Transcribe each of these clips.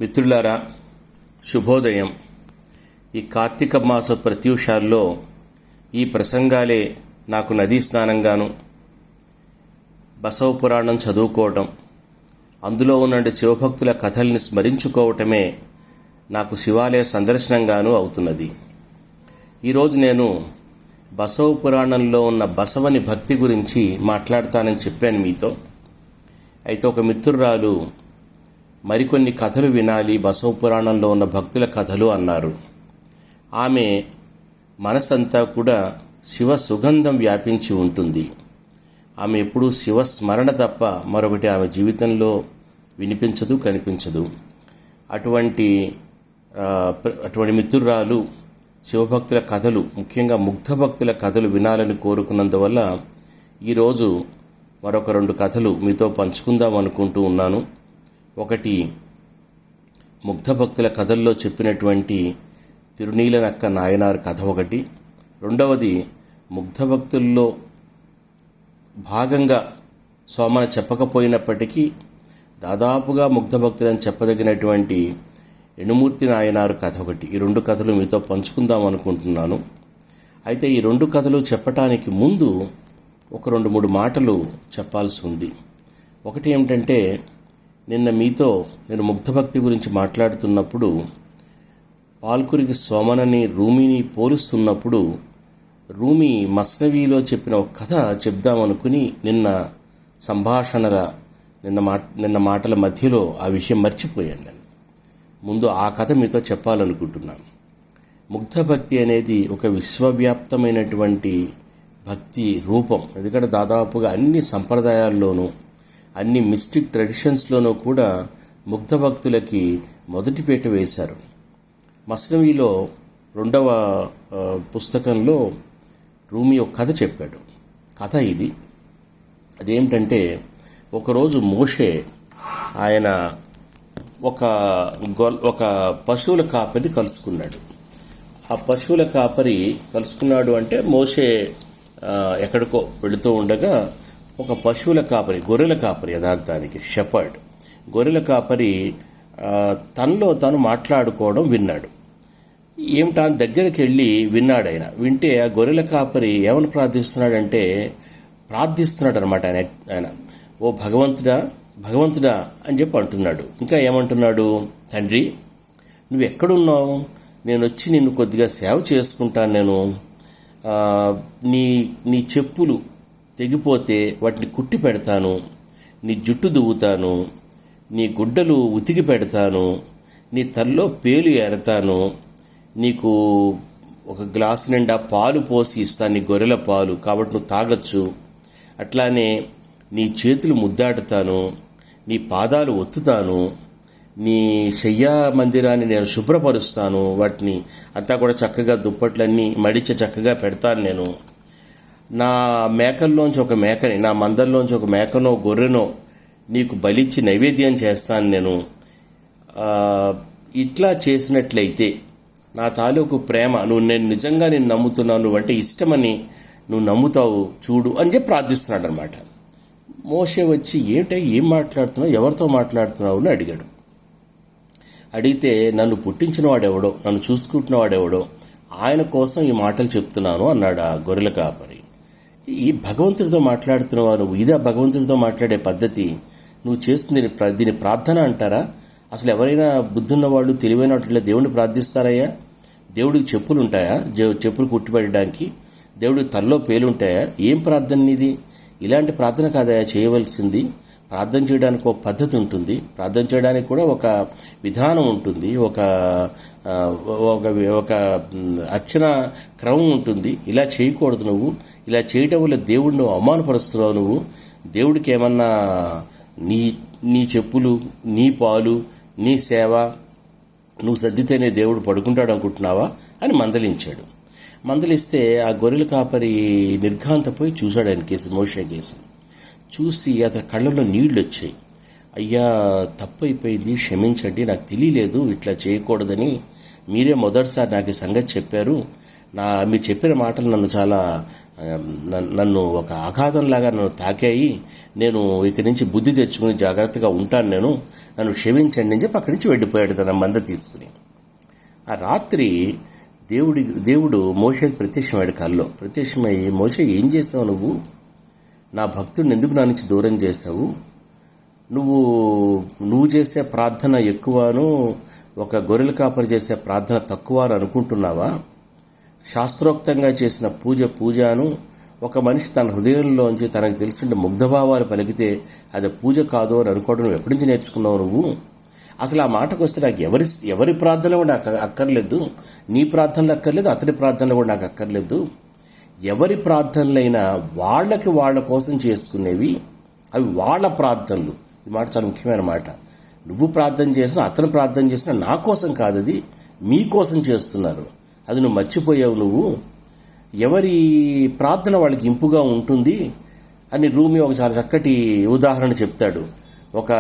మిత్రులారా, శుభోదయం. ఈ కార్తీక మాస ప్రత్యూషాల్లో ఈ ప్రసంగాలే నాకు నదీ స్నానంగాను, బసవ పురాణం చదువుకోవటం, అందులో ఉన్న శివభక్తుల కథల్ని స్మరించుకోవటమే నాకు శివాలయ సందర్శనంగాను అవుతున్నది. ఈరోజు నేను బసవ పురాణంలో ఉన్న బసవని భక్తి గురించి మాట్లాడతానని చెప్పాను మీతో. అయితే ఒక మిత్రురాలు మరికొన్ని కథలు వినాలి, బసవ పురాణంలో ఉన్న భక్తుల కథలు అన్నారు. ఆమె మనసంతా కూడా శివ సుగంధం వ్యాపించి ఉంటుంది. ఆమె ఎప్పుడూ శివస్మరణ తప్ప మరొకటి ఆమె జీవితంలో వినిపించదు, కనిపించదు. అటువంటి మిత్రురాలు శివభక్తుల కథలు, ముఖ్యంగా ముగ్ధ భక్తుల కథలు వినాలని కోరుకున్నందువల్ల ఈరోజు మరొక 2 కథలు మీతో పంచుకుందాం అనుకుంటూ ఉన్నాను. ఒకటి ముగ్ధ భక్తుల కథల్లో చెప్పినటువంటి తిరునీలనక్క నాయనార్ కథ ఒకటి. రెండవది ముగ్ధ భక్తుల్లో భాగంగా సోమన చెప్పకపోయినప్పటికీ దాదాపుగా ముగ్ధ భక్తులని చెప్పదగినటువంటి ఎనుమూర్తి నాయనారు కథ ఒకటి. ఈ 2 కథలు మీతో పంచుకుందాం అనుకుంటున్నాను. అయితే ఈ 2 కథలు చెప్పటానికి ముందు ఒక 2-3 మాటలు చెప్పాల్సి ఉంది. ఒకటి ఏమిటంటే, నిన్న మీతో నేను ముగ్ధభక్తి గురించి మాట్లాడుతున్నప్పుడు పాల్కురికి సోమనని రూమిని పోలుస్తున్నప్పుడు రూమి మస్నవీలో చెప్పిన ఒక కథ చెప్దామనుకుని నిన్న మాటల మధ్యలో ఆ విషయం మర్చిపోయాను. నేను ముందు ఆ కథ మీతో చెప్పాలనుకుంటున్నాను. ముగ్ధభక్తి అనేది ఒక విశ్వవ్యాప్తమైనటువంటి భక్తి రూపం. ఎందుకంటే దాదాపుగా అన్ని సంప్రదాయాల్లోనూ, అన్ని మిస్టిక్ ట్రెడిషన్స్లోనూ కూడా ముగ్ధ భక్తులకి మొదటి పీట వేశారు. మస్నవీలో 2వ పుస్తకంలో రూమి ఒక కథ చెప్పాడు. కథ ఇది. అదేమిటంటే, ఒకరోజు మోషే ఆయన ఒక పశువుల కాపరిని కలుసుకున్నాడు. ఆ పశువుల కాపరి కలుసుకున్నాడు అంటే మోషే ఎక్కడికో వెళుతూ ఉండగా ఒక పశువుల కాపరి, గొర్రెల కాపరి, యథార్థానికి షెపర్డ్ గొర్రెల కాపరి తనలో తాను మాట్లాడుకోవడం విన్నాడు. ఏమిటా దగ్గరికి వెళ్ళి విన్నాడు. ఆయన వింటే ఆ గొర్రెల కాపరి ఏమని ప్రార్థిస్తున్నాడు అనమాట. ఆయన ఓ భగవంతుడా అని చెప్పి అంటున్నాడు. ఇంకా ఏమంటున్నాడు, తండ్రి నువ్వు ఎక్కడున్నావు, నేను వచ్చి నిన్ను కొద్దిగా సేవ చేసుకుంటాను. నేను నీ చెప్పులు తెగిపోతే వాటిని కుట్టి పెడతాను, నీ జుట్టు దువ్వుతాను, నీ గుడ్డలు ఉతికి పెడతాను, నీ తల్లో పేలు ఏరతాను, నీకు ఒక గ్లాసు నిండా పాలు పోసి ఇస్తాను, నీ గొర్రెల పాలు, కాబట్టి నువ్వు తాగొచ్చు. అట్లానే నీ చేతులు ముద్దాడుతాను, నీ పాదాలు ఒత్తుతాను, నీ శయ్యా మందిరాన్ని నేను శుభ్రపరుస్తాను, వాటిని అంతా కూడా చక్కగా దుప్పట్లన్నీ మడిచి చక్కగా పెడతాను. నేను నా మేకల్లోంచి ఒక మేకని, నా మందల్లోంచి ఒక మేకనో గొర్రెనో నీకు బలిచ్చి నైవేద్యం చేస్తాను. నేను ఇట్లా చేసినట్లయితే నా తాలూకు ప్రేమ, నేను నిజంగా నేను నమ్ముతున్నాను, నువ్వంటే ఇష్టమని నువ్వు నమ్ముతావు చూడు అని చెప్పి ప్రార్థిస్తున్నాడు అనమాట. మోషే వచ్చి ఏం మాట్లాడుతున్నావు, ఎవరితో మాట్లాడుతున్నావు అని అడిగాడు. అడిగితే నన్ను పుట్టించిన వాడెవడో, నన్ను చూసుకుంటున్న వాడెవడో ఆయన కోసం ఈ మాటలు చెప్తున్నాను అన్నాడు ఆ గొర్రెల కాపరి. ఈ భగవంతుడితో మాట్లాడుతున్నావా నువ్వు? ఇదా భగవంతుడితో మాట్లాడే పద్ధతి? నువ్వు చేస్తుంది దీని ప్రార్థన అంటారా? అసలు ఎవరైనా బుద్ధున్న వాళ్ళు, తెలివైన వాటిలో దేవుడిని ప్రార్థిస్తారయ్యా? దేవుడికి చెప్పులు ఉంటాయా? చెప్పులు కుట్టిపెట్టడానికి? దేవుడికి తల్లో పేలుంటాయా? ఏం ప్రార్థన ఇది? ఇలాంటి ప్రార్థన కాదయా చేయవలసింది. ప్రార్థన చేయడానికి ఒక పద్ధతి ఉంటుంది, ప్రార్థన చేయడానికి కూడా ఒక విధానం ఉంటుంది, ఒక అర్చన క్రమం ఉంటుంది. ఇలా చేయకూడదు. నువ్వు ఇలా చేయడం వల్ల దేవుడిని నువ్వు అవమానపరుస్తున్నావు. నువ్వు దేవుడికి ఏమన్నా నీ చెప్పులు, నీ పాలు, నీ సేవ నువ్వు సర్దితేనే దేవుడు పడుకుంటాడు అనుకుంటున్నావా అని మందలించాడు. మందలిస్తే ఆ గొర్రెల కాపరి నిర్ఘాంతపోయి చూశాడు ఆయన కేసు, మోషే కేసు. చూసి అతని కళ్ళల్లో నీళ్లు వచ్చాయి. అయ్యా తప్పు అయిపోయింది, క్షమించండి, నాకు తెలియలేదు ఇట్లా చేయకూడదని. మీరే మొదటిసారి నాకు ఈ సంగతి చెప్పారు. మీరు చెప్పిన మాటలు నన్ను చాలా నన్ను ఒక ఆఘాతంలాగా నన్ను తాకాయి, నేను ఇక్కడి నుంచి బుద్ధి తెచ్చుకుని జాగ్రత్తగా ఉంటాను, నన్ను క్షమించండి అని చెప్పి అక్కడి నుంచి వెళ్ళిపోయాడు తన మంద తీసుకుని. ఆ రాత్రి దేవుడు మోషేకి ప్రత్యక్షమయ్యాడు. కల్లో ప్రత్యక్షమై, మోషే ఏం చేసావు నువ్వు? నా భక్తుడిని ఎందుకు నా నుంచి దూరం చేశావు? నువ్వు చేసే ప్రార్థన ఎక్కువను, ఒక గొర్రెల కాపరి చేసే ప్రార్థన తక్కువ అని అనుకుంటున్నావా? శాస్త్రోక్తంగా చేసిన పూజను ఒక మనిషి తన హృదయంలోంచి తనకు తెలిసిన ముగ్ధభావాలు పలికితే అది పూజ కాదు అని అనుకోవడం నువ్వు ఎప్పటి నుంచి నేర్చుకున్నావు నువ్వు? అసలు ఆ మాటకు వస్తే నాకు ఎవరి ప్రార్థనలు కూడా నాకు అక్కర్లేదు, నీ ప్రార్థనలు అక్కర్లేదు, అతని ప్రార్థనలు కూడా నాకు అక్కర్లేదు. ఎవరి ప్రార్థనలైనా వాళ్ళ కోసం చేసుకునేవి, అవి వాళ్ళ ప్రార్థనలు. ఈ మాట చాలా ముఖ్యమైన మాట. నువ్వు ప్రార్థన చేసినా, అతను ప్రార్థన చేసినా నా కోసం కాదు, అది మీ కోసం చేస్తున్నారు. అది నువ్వు మర్చిపోయావు. నువ్వు ఎవరి ప్రార్థన వాళ్ళకి ఇంపుగా ఉంటుంది అని రూమి ఒక చాలా చక్కటి ఉదాహరణ చెప్తాడు. ఒక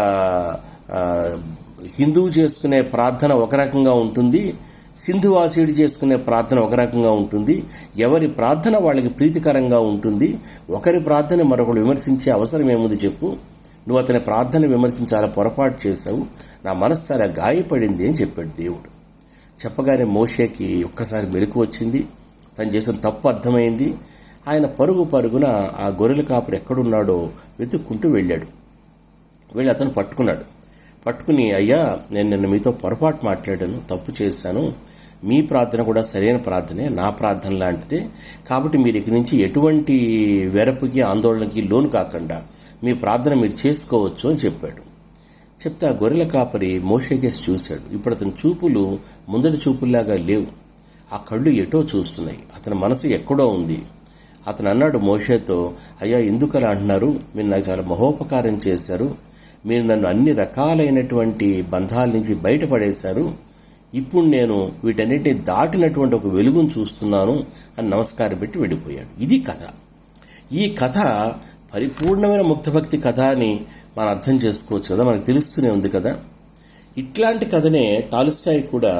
హిందువు చేసుకునే ప్రార్థన ఒక రకంగా ఉంటుంది, సింధువాసీయుడు చేసుకునే ప్రార్థన ఒక రకంగా ఉంటుంది. ఎవరి ప్రార్థన వాళ్ళకి ప్రీతికరంగా ఉంటుంది. ఒకరి ప్రార్థన మరొకరు విమర్శించే అవసరం ఏముంది చెప్పు? నువ్వు అతని ప్రార్థన విమర్శించి చాలా పొరపాటు చేశావు, నా మనసు చాలా గాయపడింది అని చెప్పాడు దేవుడు. చెప్పగానే మోషేకి ఒక్కసారి మెలకు వచ్చింది, తను చేసిన తప్పు అర్థమైంది. ఆయన పరుగున ఆ గొర్రెల కాపరి ఎక్కడున్నాడో వెతుక్కుంటూ వెళ్ళాడు. వెళ్ళి అతను పట్టుకుని, అయ్యా, నేను నిన్న మీతో పొరపాటు మాట్లాడాను, తప్పు చేశాను, మీ ప్రార్థన కూడా సరైన ప్రార్థనే, నా ప్రార్థన లాంటిదే, కాబట్టి మీరు ఇక్కడి నుంచి ఎటువంటి వెరపుకి ఆందోళనకి లోను కాకుండా మీ ప్రార్థన మీరు చేసుకోవచ్చు అని చెప్పాడు. చెప్తే ఆ గొర్రెల కాపరి మోషేకేసి చూశాడు. ఇప్పుడు అతని చూపులు ముందటి చూపుల్లాగా లేవు, ఆ కళ్ళు ఎటో చూస్తున్నాయి, అతని మనసు ఎక్కడో ఉంది. అతను అన్నాడు మోషేతో, అయ్యా, ఎందుకలా అంటున్నారు? మీరు నాకు చాలా మహోపకారం చేశారు, మీరు నన్ను అన్ని రకాలైనటువంటి బంధాల నుంచి బయటపడేశారు, ఇప్పుడు నేను వీటన్నిటిని దాటినటువంటి ఒక వెలుగును చూస్తున్నాను అని నమస్కారం పెట్టి వెళ్ళిపోయాడు. ఇది కథ. ఈ కథ పరిపూర్ణమైన ముక్తభక్తి కథ అని మనం అర్థం చేసుకోవచ్చు కదా, మనకు తెలుస్తూనే ఉంది కదా. ఇట్లాంటి కథనే టాల్స్టాయ్ కూడా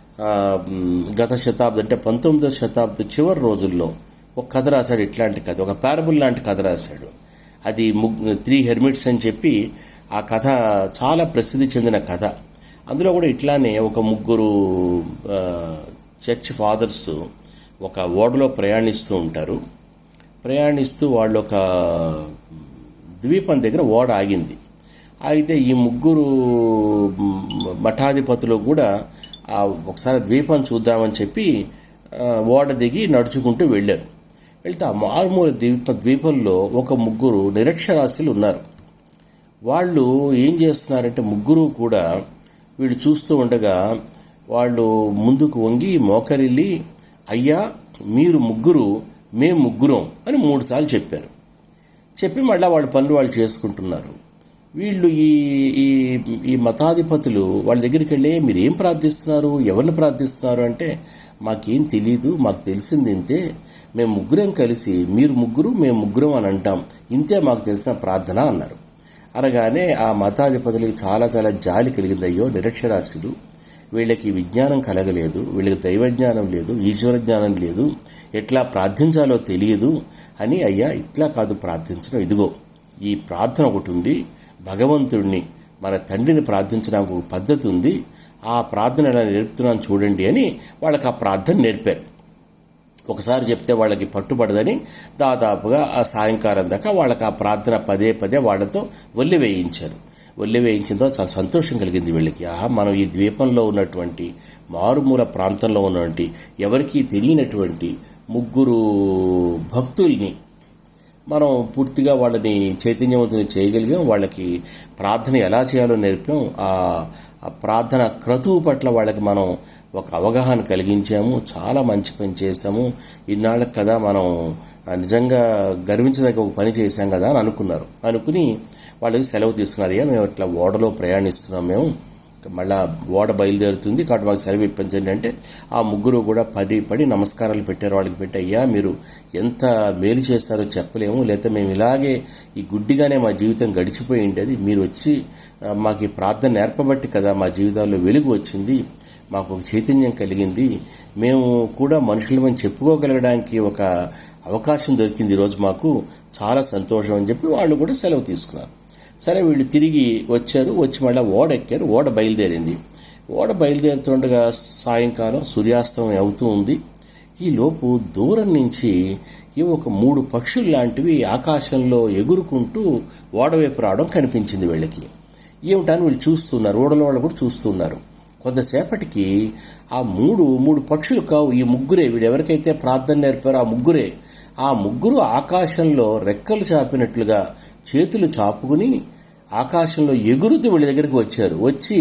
గత శతాబ్దం అంటే 19వ శతాబ్దం చివరి రోజుల్లో ఒక కథ రాశాడు. ఇట్లాంటి కథ, ఒక పారబుల్ లాంటి కథ రాశాడు. అది 3 హెర్మిట్స్ అని చెప్పి ఆ కథ చాలా ప్రసిద్ధి చెందిన కథ. అందులో కూడా ఇట్లానే ఒక 3 చర్చ్ ఫాదర్స్ ఒక ఓడలో ప్రయాణిస్తూ ఉంటారు. ప్రయాణిస్తూ వాళ్ళు ఒక ద్వీపం దగ్గర ఓడ ఆగింది. అయితే ఈ 3 మఠాధిపతులు కూడా ఒకసారి ద్వీపం చూద్దామని చెప్పి ఓడ దిగి నడుచుకుంటూ వెళ్ళారు. వెళ్తే ఆ మారుమూల ద్వీపంలో ఒక 3 నిరక్షరాస్యులు ఉన్నారు. వాళ్ళు ఏం చేస్తున్నారంటే 3 కూడా వీళ్ళు చూస్తూ ఉండగా వాళ్ళు ముందుకు వంగి మోకరిల్లి, అయ్యా, మీరు 3 మేము 3 అని 3 సార్లు చెప్పారు. చెప్పి మళ్ళీ వాళ్ళ పనులు వాళ్ళు చేసుకుంటున్నారు. వీళ్ళు ఈ మతాధిపతులు వాళ్ళ దగ్గరికి వెళ్ళి, మీరు ఏం ప్రార్థిస్తున్నారు, ఎవరిని ప్రార్థిస్తున్నారు అంటే, మాకేం తెలీదు, మాకు తెలిసింది ఇంతే, మేము 3 కలిసి మీరు 3 మేము 3 అని అంటాం, ఇంతే మాకు తెలిసిన ప్రార్థన అన్నారు. అనగానే ఆ మతాధిపతులకి చాలా చాలా జాలి కలిగింది. అయ్యో, నిరక్షరాస్యులు, వీళ్ళకి విజ్ఞానం కలగలేదు, వీళ్ళకి దైవజ్ఞానం లేదు, ఈశ్వర జ్ఞానం లేదు, ఎట్లా ప్రార్థించాలో తెలియదు అని, అయ్యా, ఇట్లా కాదు ప్రార్థించడం, ఇదిగో ఈ ప్రార్థన ఒకటి ఉంది, భగవంతుడిని మన తండ్రిని ప్రార్థించడానికి ఒక పద్ధతి ఉంది, ఆ ప్రార్థన ఎలా నేర్పుతున్నాను చూడండి అని వాళ్ళకి ఆ ప్రార్థన నేర్పారు. ఒకసారి చెప్తే వాళ్ళకి పట్టుబడదని దాదాపుగా ఆ సాయంకాలం దాకా వాళ్ళకి ఆ ప్రార్థన పదే వాళ్ళతో వల్లి వేయించారు. వేయించిన తర్వాత చాలా సంతోషం కలిగింది వీళ్ళకి. మనం ఈ ద్వీపంలో ఉన్నటువంటి మారుమూల ప్రాంతంలో ఉన్నటువంటి ఎవరికీ తెలియనటువంటి 3 భక్తుల్ని మనం పూర్తిగా వాళ్ళని చైతన్యవంతుని చేయగలిగాం. వాళ్ళకి ప్రార్థన ఎలా చేయాలో నేర్పాం. ఆ ప్రార్థన క్రతువు పట్ల వాళ్ళకి మనం ఒక అవగాహన కలిగించాము. చాలా మంచి పని చేశాము. ఇన్నాళ్ళకి కదా మనం నిజంగా గర్వించదగ్గ ఒక పని చేశాం కదా అని అనుకుని వాళ్ళకి సెలవు తీసుకున్నారు. మేము ఇట్లా ఓడలో ప్రయాణిస్తున్నాం, మేము మళ్ళా ఓడ బయలుదేరుతుంది కాబట్టి మాకు సెలవు ఇప్పించండి అంటే ఆ 3 కూడా పడి నమస్కారాలు పెట్టారు. వాళ్ళకి పెట్టి, అయ్యా, మీరు ఎంత మేలు చేశారో చెప్పలేము, లేకపోతే మేము ఇలాగే ఈ గుడ్డిగానే మా జీవితం గడిచిపోయి ఉండేది, మీరు వచ్చి మాకు ఈ ప్రార్థన నేర్పబట్టి కదా మా జీవితాల్లో వెలుగు వచ్చింది, మాకు ఒక చైతన్యం కలిగింది, మేము కూడా మనుషులమని చెప్పుకోగలగడానికి ఒక అవకాశం దొరికింది ఈరోజు, మాకు చాలా సంతోషం అని చెప్పి వాళ్ళు కూడా సెలవు తీసుకున్నారు. సరే వీళ్ళు తిరిగి వచ్చారు, వచ్చి మళ్ళీ ఓడ ఎక్కారు. ఓడ బయలుదేరింది. ఓడ బయలుదేరుతుండగా సాయంకాలం సూర్యాస్తమయం అవుతూ ఉంది. ఈలోపు దూరం నుంచి ఒక 3 పక్షులు లాంటివి ఆకాశంలో ఎగురుకుంటూ ఓడవైపు రావడం కనిపించింది వీళ్ళకి. ఏమిటని వీళ్ళు చూస్తున్నారు, ఓడల వాళ్ళు కూడా చూస్తున్నారు. కొంతసేపటికి ఆ మూడు పక్షులు కావు, ఈ ముగ్గురే, వీడు ఎవరికైతే ప్రార్థన నేర్పారో ఆ ముగ్గురు ఆకాశంలో రెక్కలు చాపినట్లుగా చేతులు చాపుకుని ఆకాశంలో ఎగురుతూ వీళ్ళ దగ్గరికి వచ్చారు. వచ్చి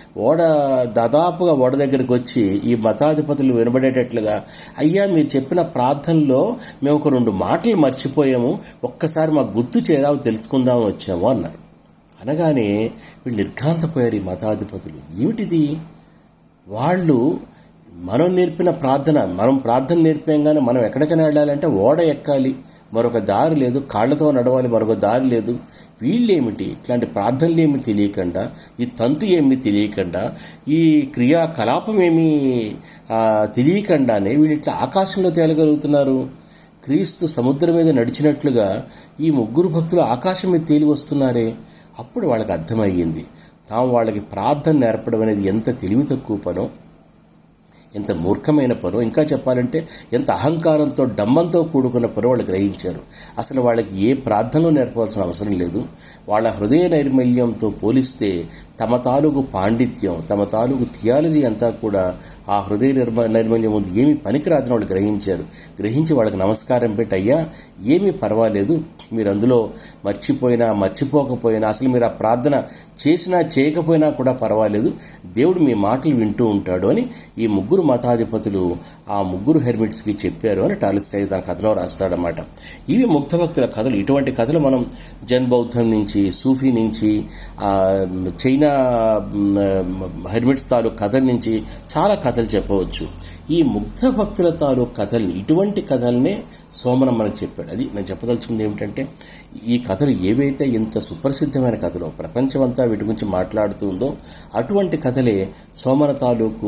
దాదాపుగా ఓడ దగ్గరికి వచ్చి ఈ మతాధిపతులు వినబడేటట్లుగా, అయ్యా మీరు చెప్పిన ప్రార్థనలో మేము ఒక 2 మాటలు మర్చిపోయాము, ఒక్కసారి మాకు గుర్తు చేరావు, తెలుసుకుందామని వచ్చాము అన్నారు. అనగానే వీళ్ళు నిర్ఘాంతపోయారు. ఈ మతాధిపతులు ఏమిటిది, వాళ్ళు మనం నేర్పిన ప్రార్థన, మనం ప్రార్థన నేర్పాగానే మనం ఎక్కడికైనా వెళ్ళాలంటే ఓడ ఎక్కాలి, మరొక దారి లేదు, కాళ్లతో నడవాలి, మరొక దారి లేదు. వీళ్ళేమిటి ఇట్లాంటి ప్రార్థనలు ఏమి తెలియకుండా, ఈ తంతు ఏమి తెలియకుండా, ఈ క్రియాకలాపం ఏమీ తెలియకుండానే వీళ్ళు ఇట్లా ఆకాశంలో తేలగలుగుతున్నారు. క్రీస్తు సముద్రం మీద నడిచినట్లుగా ఈ ముగ్గురు భక్తులు ఆకాశం మీద తేలి వస్తున్నారే. అప్పుడు వాళ్ళకి అర్థమయ్యింది, తాము వాళ్ళకి ప్రార్థన నేర్పడం అనేది ఎంత తెలివి తక్కువ పనో, ఎంత మూర్ఖమైన పనో, ఇంకా చెప్పాలంటే ఎంత అహంకారంతో డంబంతో కూడుకున్న పనో వాళ్ళు గ్రహించారు. అసలు వాళ్ళకి ఏ ప్రార్థనలో నేర్పవలసిన అవసరం లేదు. వాళ్ళ హృదయ నైర్మల్యంతో పోలిస్తే తమ తాలూకు పాండిత్యం, తమ తాలూకు థియాలజీ అంతా కూడా ఆ హృదయ నైర్మల్యం ముందు ఏమీ పనికిరాదని వాళ్ళు గ్రహించి వాళ్ళకి నమస్కారం పెట్టి, అయ్యా ఏమీ పర్వాలేదు, మీరు అందులో మర్చిపోకపోయినా, అసలు మీరు ఆ ప్రార్థన చేసినా చేయకపోయినా కూడా పర్వాలేదు, దేవుడు మీ మాటలు వింటూ ఉంటాడు అని ఈ ముగ్గురు మతాధిపతులు ఆ ముగ్గురు హెర్మిట్స్కి చెప్పారు అని టాల్స్టాయ్ తన కథలో రాస్తాడనమాట. ఇవి ముగ్ధ భక్తుల కథలు. ఇటువంటి కథలు మనం జన్ బౌద్ధం నుంచి, సూఫీ నుంచి, చైనా హెర్మిట్స్ తాలూకు కథల నుంచి చాలా కథలు చెప్పవచ్చు. ఈ ముగ్ధ భక్తుల తాలూకు కథల్ని, ఇటువంటి కథల్నే సోమన మనకు చెప్పాడు. అది నేను చెప్పదలుచుకుంది ఏమిటంటే, ఈ కథలు ఏవైతే ఇంత సుప్రసిద్ధమైన కథలో ప్రపంచమంతా వీటి గురించి మాట్లాడుతుందో అటువంటి కథలే సోమన తాలూకు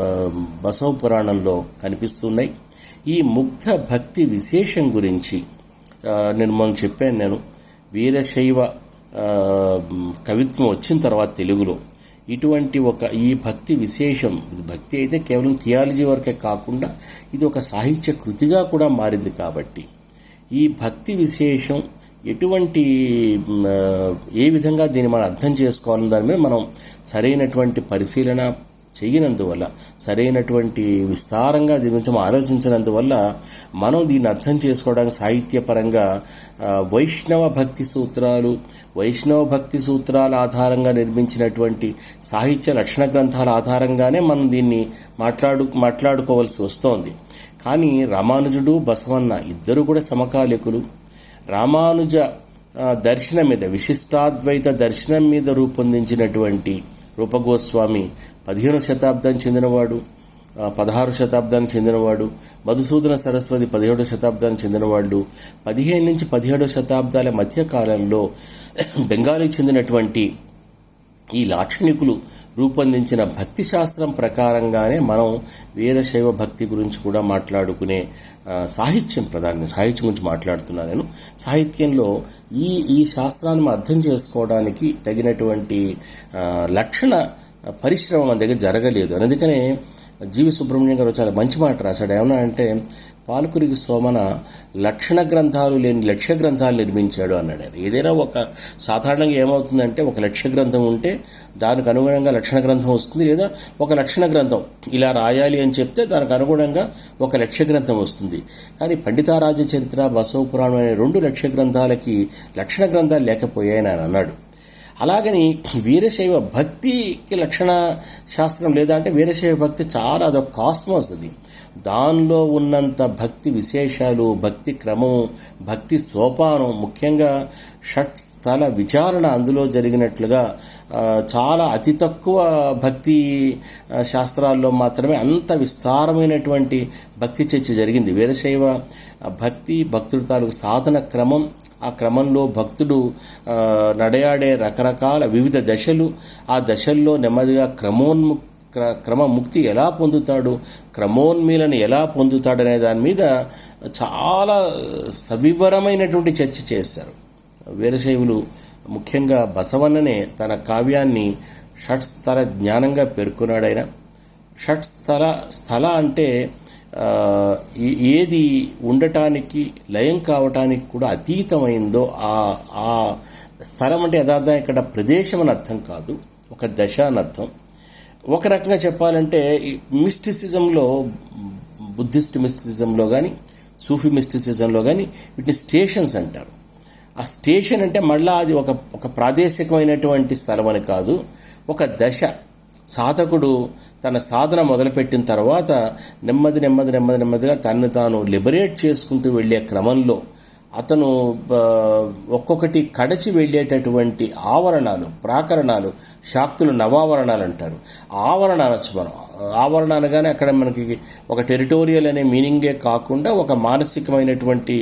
బసవ పురాణంలో కనిపిస్తున్నాయి. ఈ ముగ్ధ భక్తి విశేషం గురించి మనం చెప్పాను. వీరశైవ కవిత్వం వచ్చిన తర్వాత తెలుగులో ఇటువంటి ఈ భక్తి విశేషం, భక్తి అయితే కేవలం థియాలజీ వరకే కాకుండా ఇది ఒక సాహిత్య కృతిగా కూడా మారింది. కాబట్టి ఈ భక్తి విశేషం ఏ విధంగా దీన్ని మనం అర్థం చేసుకోవాలని దాని మీద మనం సరైనటువంటి పరిశీలన చేయనందువల్ల, సరైనటువంటి విస్తారంగా దీని గురించి ఆలోచించినందువల్ల మనం దీన్ని అర్థం చేసుకోవడానికి సాహిత్యపరంగా వైష్ణవ భక్తి సూత్రాల ఆధారంగా నిర్మించినటువంటి సాహిత్య లక్షణ గ్రంథాల ఆధారంగానే మనం దీన్ని మాట్లాడుకోవాల్సి వస్తోంది. కానీ రామానుజుడు, బసవన్న ఇద్దరు కూడా సమకాలికులు. రామానుజ దర్శనం మీద, విశిష్టాద్వైత దర్శనం మీద రూపొందించినటువంటి రూపగోస్వామి 15వ శతాబ్దానికి చెందినవాడు, 16వ శతాబ్దానికి చెందినవాడు. మధుసూదన సరస్వతి 17వ శతాబ్దానికి చెందినవాళ్ళు. 15 నుంచి 17వ శతాబ్దాల మధ్యకాలంలో బెంగాలీకి చెందినటువంటి ఈ లాక్షణికులు రూపొందించిన భక్తి శాస్త్రం ప్రకారంగానే మనం వీరశైవ భక్తి గురించి కూడా మాట్లాడుకునే సాహిత్యం గురించి మాట్లాడుతున్నాను నేను. సాహిత్యంలో ఈ శాస్త్రాన్ని అర్థం చేసుకోవడానికి తగినటువంటి లక్షణ పరిశ్రమ మన దగ్గర జరగలేదు. అందుకనే జీవి సుబ్రహ్మణ్యం గారు చాలా మంచి మాట రాశాడు. ఏమన్నా అంటే, పాల్కురికి సోమన లక్షణ గ్రంథాలు లేని లక్ష్య గ్రంథాలు నిర్మించాడు అన్నాడు. ఏదైనా ఒక సాధారణంగా ఏమవుతుందంటే, ఒక లక్ష్య గ్రంథం ఉంటే దానికి అనుగుణంగా లక్షణ గ్రంథం వస్తుంది, లేదా ఒక లక్షణ గ్రంథం ఇలా రాయాలి అని చెప్తే దానికి అనుగుణంగా ఒక లక్ష్య గ్రంథం వస్తుంది. కానీ పండితారాజ చరిత్ర, బసవ పురాణం అనే 2 లక్ష్య గ్రంథాలకి లక్షణ గ్రంథాలు లేకపోయాయని ఆయన అన్నాడు. అలాగని వీరశైవ భక్తికి లక్షణ శాస్త్రం లేదా అంటే, వీరశైవ భక్తి చాలా అదొక కాస్మోస్. అది దానిలో ఉన్నంత భక్తి విశేషాలు, భక్తి క్రమం, భక్తి సోపానం, ముఖ్యంగా షట్స్థల విచారణ అందులో జరిగినట్లుగా చాలా అతి తక్కువ భక్తి శాస్త్రాల్లో మాత్రమే అంత విస్తారమైనటువంటి భక్తి చర్చ జరిగింది. వీరశైవ భక్తుడి తాలూకు సాధన క్రమం, ఆ క్రమంలో భక్తుడు నడయాడే రకరకాల వివిధ దశలు, ఆ దశల్లో నెమ్మదిగా క్రమముక్తి ఎలా పొందుతాడు, క్రమోన్మీలన ఎలా పొందుతాడనే దాని మీద చాలా సవివరమైనటువంటి చర్చ చేశారు వీరశైవులు. ముఖ్యంగా బసవన్ననే తన కావ్యాన్ని షట్స్థల జ్ఞానంగా పేర్కొన్నాడు. స్థల అంటే ఏది ఉండటానికి లయం కావటానికి కూడా అతీతమైందో ఆ స్థలం అంటే యథార్థం ఇక్కడ ప్రదేశం అని అర్థం కాదు, ఒక దశ అని అర్థం. ఒక రకంగా చెప్పాలంటే మిస్టిసిజంలో, బుద్ధిస్ట్ మిస్టిసిజంలో కానీ సూఫీ మిస్టిసిజంలో కానీ వీటిని స్టేషన్స్ అంటారు. ఆ స్టేషన్ అంటే మళ్ళా అది ఒక ప్రాదేశికమైనటువంటి స్థలం అని కాదు, ఒక దశ. సాధకుడు తన సాధన మొదలుపెట్టిన తర్వాత నెమ్మదిగా తనను తాను లిబరేట్ చేసుకుంటూ వెళ్ళే క్రమంలో అతను ఒక్కొక్కటి కడచి వెళ్ళేటటువంటి ఆవరణాలు, ప్రాకరణాలు, శాక్తులు, నవావరణాలు అంటారు. ఆవరణ అనొచ్చు మనం. ఆవరణ అనగానే అక్కడ మనకి ఒక టెరిటోరియల్ అనే మీనింగే కాకుండా ఒక మానసికమైనటువంటి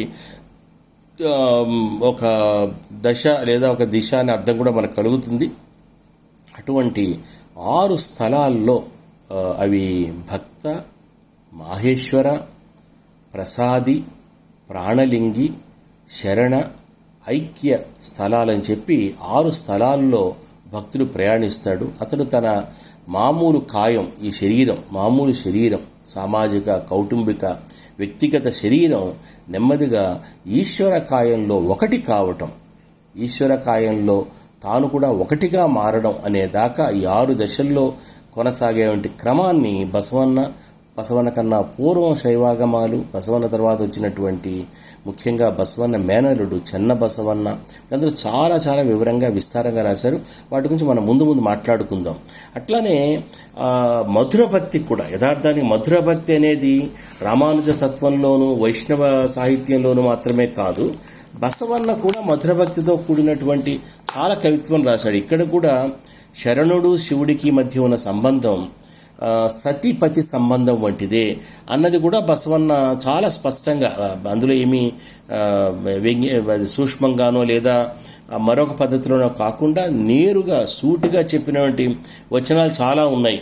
ఒక దశ లేదా ఒక దిశ అనే అర్థం కూడా మనకు కలుగుతుంది. అటువంటి 6 స్థలాల్లో అవి భక్త, మాహేశ్వర, ప్రసాది, ప్రాణలింగి, శరణ, ఐక్య స్థలాలని చెప్పి 6 స్థలాల్లో భక్తుడు ప్రయాణిస్తాడు. అతడు తన మామూలు కాయం, ఈ శరీరం, మామూలు శరీరం, సామాజిక, కౌటుంబిక, వ్యక్తిగత శరీరం నెమ్మదిగా ఈశ్వర కాయంలో ఒకటి కావటం, ఈశ్వర కాయంలో తాను కూడా ఒకటిగా మారడం అనేదాకా ఈ 6 దశల్లో కొనసాగేటువంటి క్రమాన్ని బసవన్న కన్నా పూర్వం శైవాగమాలు, బసవన్న తర్వాత వచ్చినటువంటి ముఖ్యంగా బసవన్న మేనలుడు చెన్న బసవన్న, అందరూ చాలా చాలా వివరంగా విస్తారంగా రాశారు. వాటి గురించి మనం ముందు మాట్లాడుకుందాం. అట్లానే మధుర భక్తి కూడా, యథార్థానికి మధుర భక్తి అనేది రామానుజ తత్వంలోను వైష్ణవ సాహిత్యంలోనూ మాత్రమే కాదు, బసవన్న కూడా మధుర భక్తితో కూడినటువంటి చాలా కవిత్వం రాశాడు. ఇక్కడ కూడా శరణుడు శివుడికి మధ్య ఉన్న సంబంధం సతీపతి సంబంధం వంటిదే అన్నది కూడా బసవన్న చాలా స్పష్టంగా, అందులో ఏమీ సూక్ష్మంగానో లేదా మరొక పద్ధతిలోనో కాకుండా నేరుగా సూటిగా చెప్పినటువంటి వచనాలు చాలా ఉన్నాయి.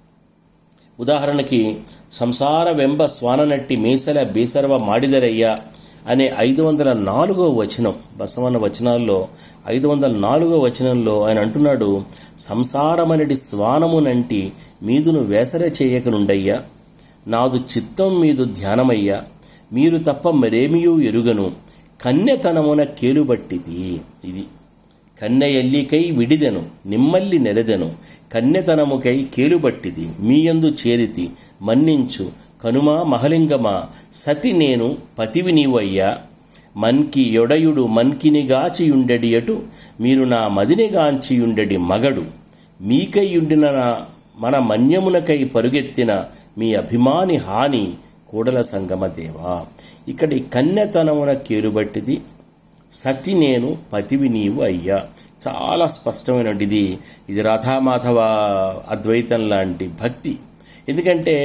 ఉదాహరణకి సంసార వెంబ స్వాననట్టి మీసల బేసరవ మాడిదరయ్యా అనే 504వ వచనం, బసవన్న వచనాల్లో 504వ వచనంలో ఆయన అంటున్నాడు, సంసారమనటి స్వానమునంటి మీదును వేసర చేయకనుండయ్యా, నాదు చిత్తం మీదు ధ్యానమయ్యా, మీరు తప్ప మరేమియూ ఎరుగను, కన్యతనమున కేలుబట్టిది. ఇది కన్నె ఎల్లికై విడిదెను నిమ్మల్లి నెరెదెను, కన్యతనముకై కేలుబట్టిది, మీయందు చేరితి మన్నించు కనుమా మహలింగమా, సతి నేను పతివి నీవయ్యా, మన్కి యొడయుడు మన్కినిగాచియుండెడియటు, మీరు నా మదినిగాంచియుండెడి మగడు, మీకైయుండిన మన మన్యమునకై పరుగెత్తిన మీ అభిమాని హాని కూడల సంగమ దేవా. ఇక్కడ ఈ కన్యతనమున కేలుబట్టిది, సతి నేను పతివి నీవు అయ్యా, చాలా స్పష్టమైనది. ఇది రాధామాధవ అద్వైతం లాంటి భక్తి. ఎందుకంటే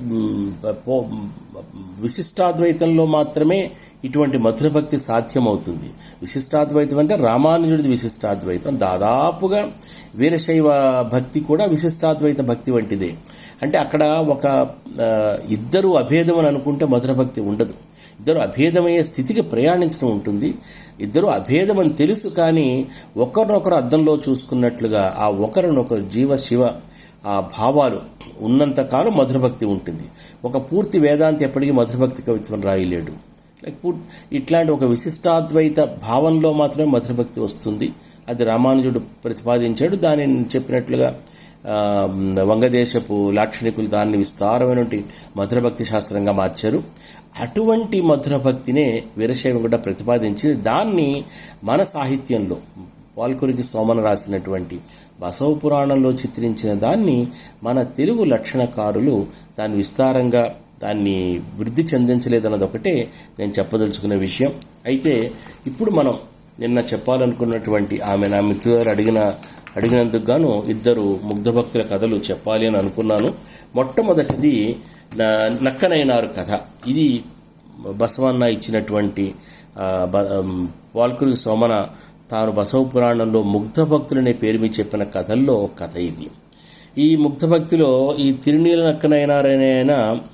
విశిష్టాద్వైతంలో మాత్రమే ఇటువంటి మధుర భక్తి సాధ్యమవుతుంది. విశిష్టాద్వైతం అంటే రామానుజుడిది విశిష్టాద్వైతం, దాదాపుగా వీరశైవ భక్తి కూడా విశిష్టాద్వైత భక్తి వంటిదే. అంటే అక్కడ ఒక ఇద్దరు అభేదం అని అనుకుంటే మధుర భక్తి ఉండదు, ఇద్దరు అభేదమయ్యే స్థితికి ప్రయాణించడం ఉంటుంది. ఇద్దరు అభేదం అని తెలుసు, కానీ ఒకరినొకరు అద్దంలో చూసుకున్నట్లుగా ఆ ఒకరినొకరు జీవ శివ ఆ భావాలు ఉన్నంతకాలం మధురభక్తి ఉంటుంది. ఒక పూర్తి వేదాంతి ఎప్పటికీ మధురభక్తి కవిత్వం రాయలేడు. ఇట్లాంటి ఒక విశిష్టాద్వైత భావంలో మాత్రమే మధురభక్తి వస్తుంది. అది రామానుజుడు ప్రతిపాదించాడు. దానిని చెప్పినట్లుగా వంగదేశపు లాక్షణికులు దాన్ని విస్తారమైనటువంటి మధురభక్తి శాస్త్రంగా మార్చారు. అటువంటి మధురభక్తినే వీరశైవం కూడా ప్రతిపాదించి దాన్ని మన సాహిత్యంలో పాల్కురికి సోమన రాసినటువంటి బసవ పురాణంలో చిత్రించిన దాన్ని మన తెలుగు లక్షణకారులు దాన్ని విస్తారంగా దాన్ని వృద్ధి చెందించలేదన్నది ఒకటే నేను చెప్పదలుచుకునే విషయం. అయితే ఇప్పుడు మనం నిన్న చెప్పాలనుకున్నటువంటి ఆమె నా మిత్రులు అడిగినందుకు గాను ఇద్దరు ముగ్ధ భక్తుల కథలు చెప్పాలి అని అనుకున్నాను. మొట్టమొదటిది నక్కనైనారు కథ. ఇది బసవన్న ఇచ్చినటువంటి పాల్కురికి సోమన తాను బసవ పురాణంలో ముగ్ధ భక్తులనే పేరు మీద చెప్పిన కథల్లో కథ ఇది. ఈ ముగ్ధ భక్తిలో ఈ తిరునీల నక్కనయనారనే ఆయన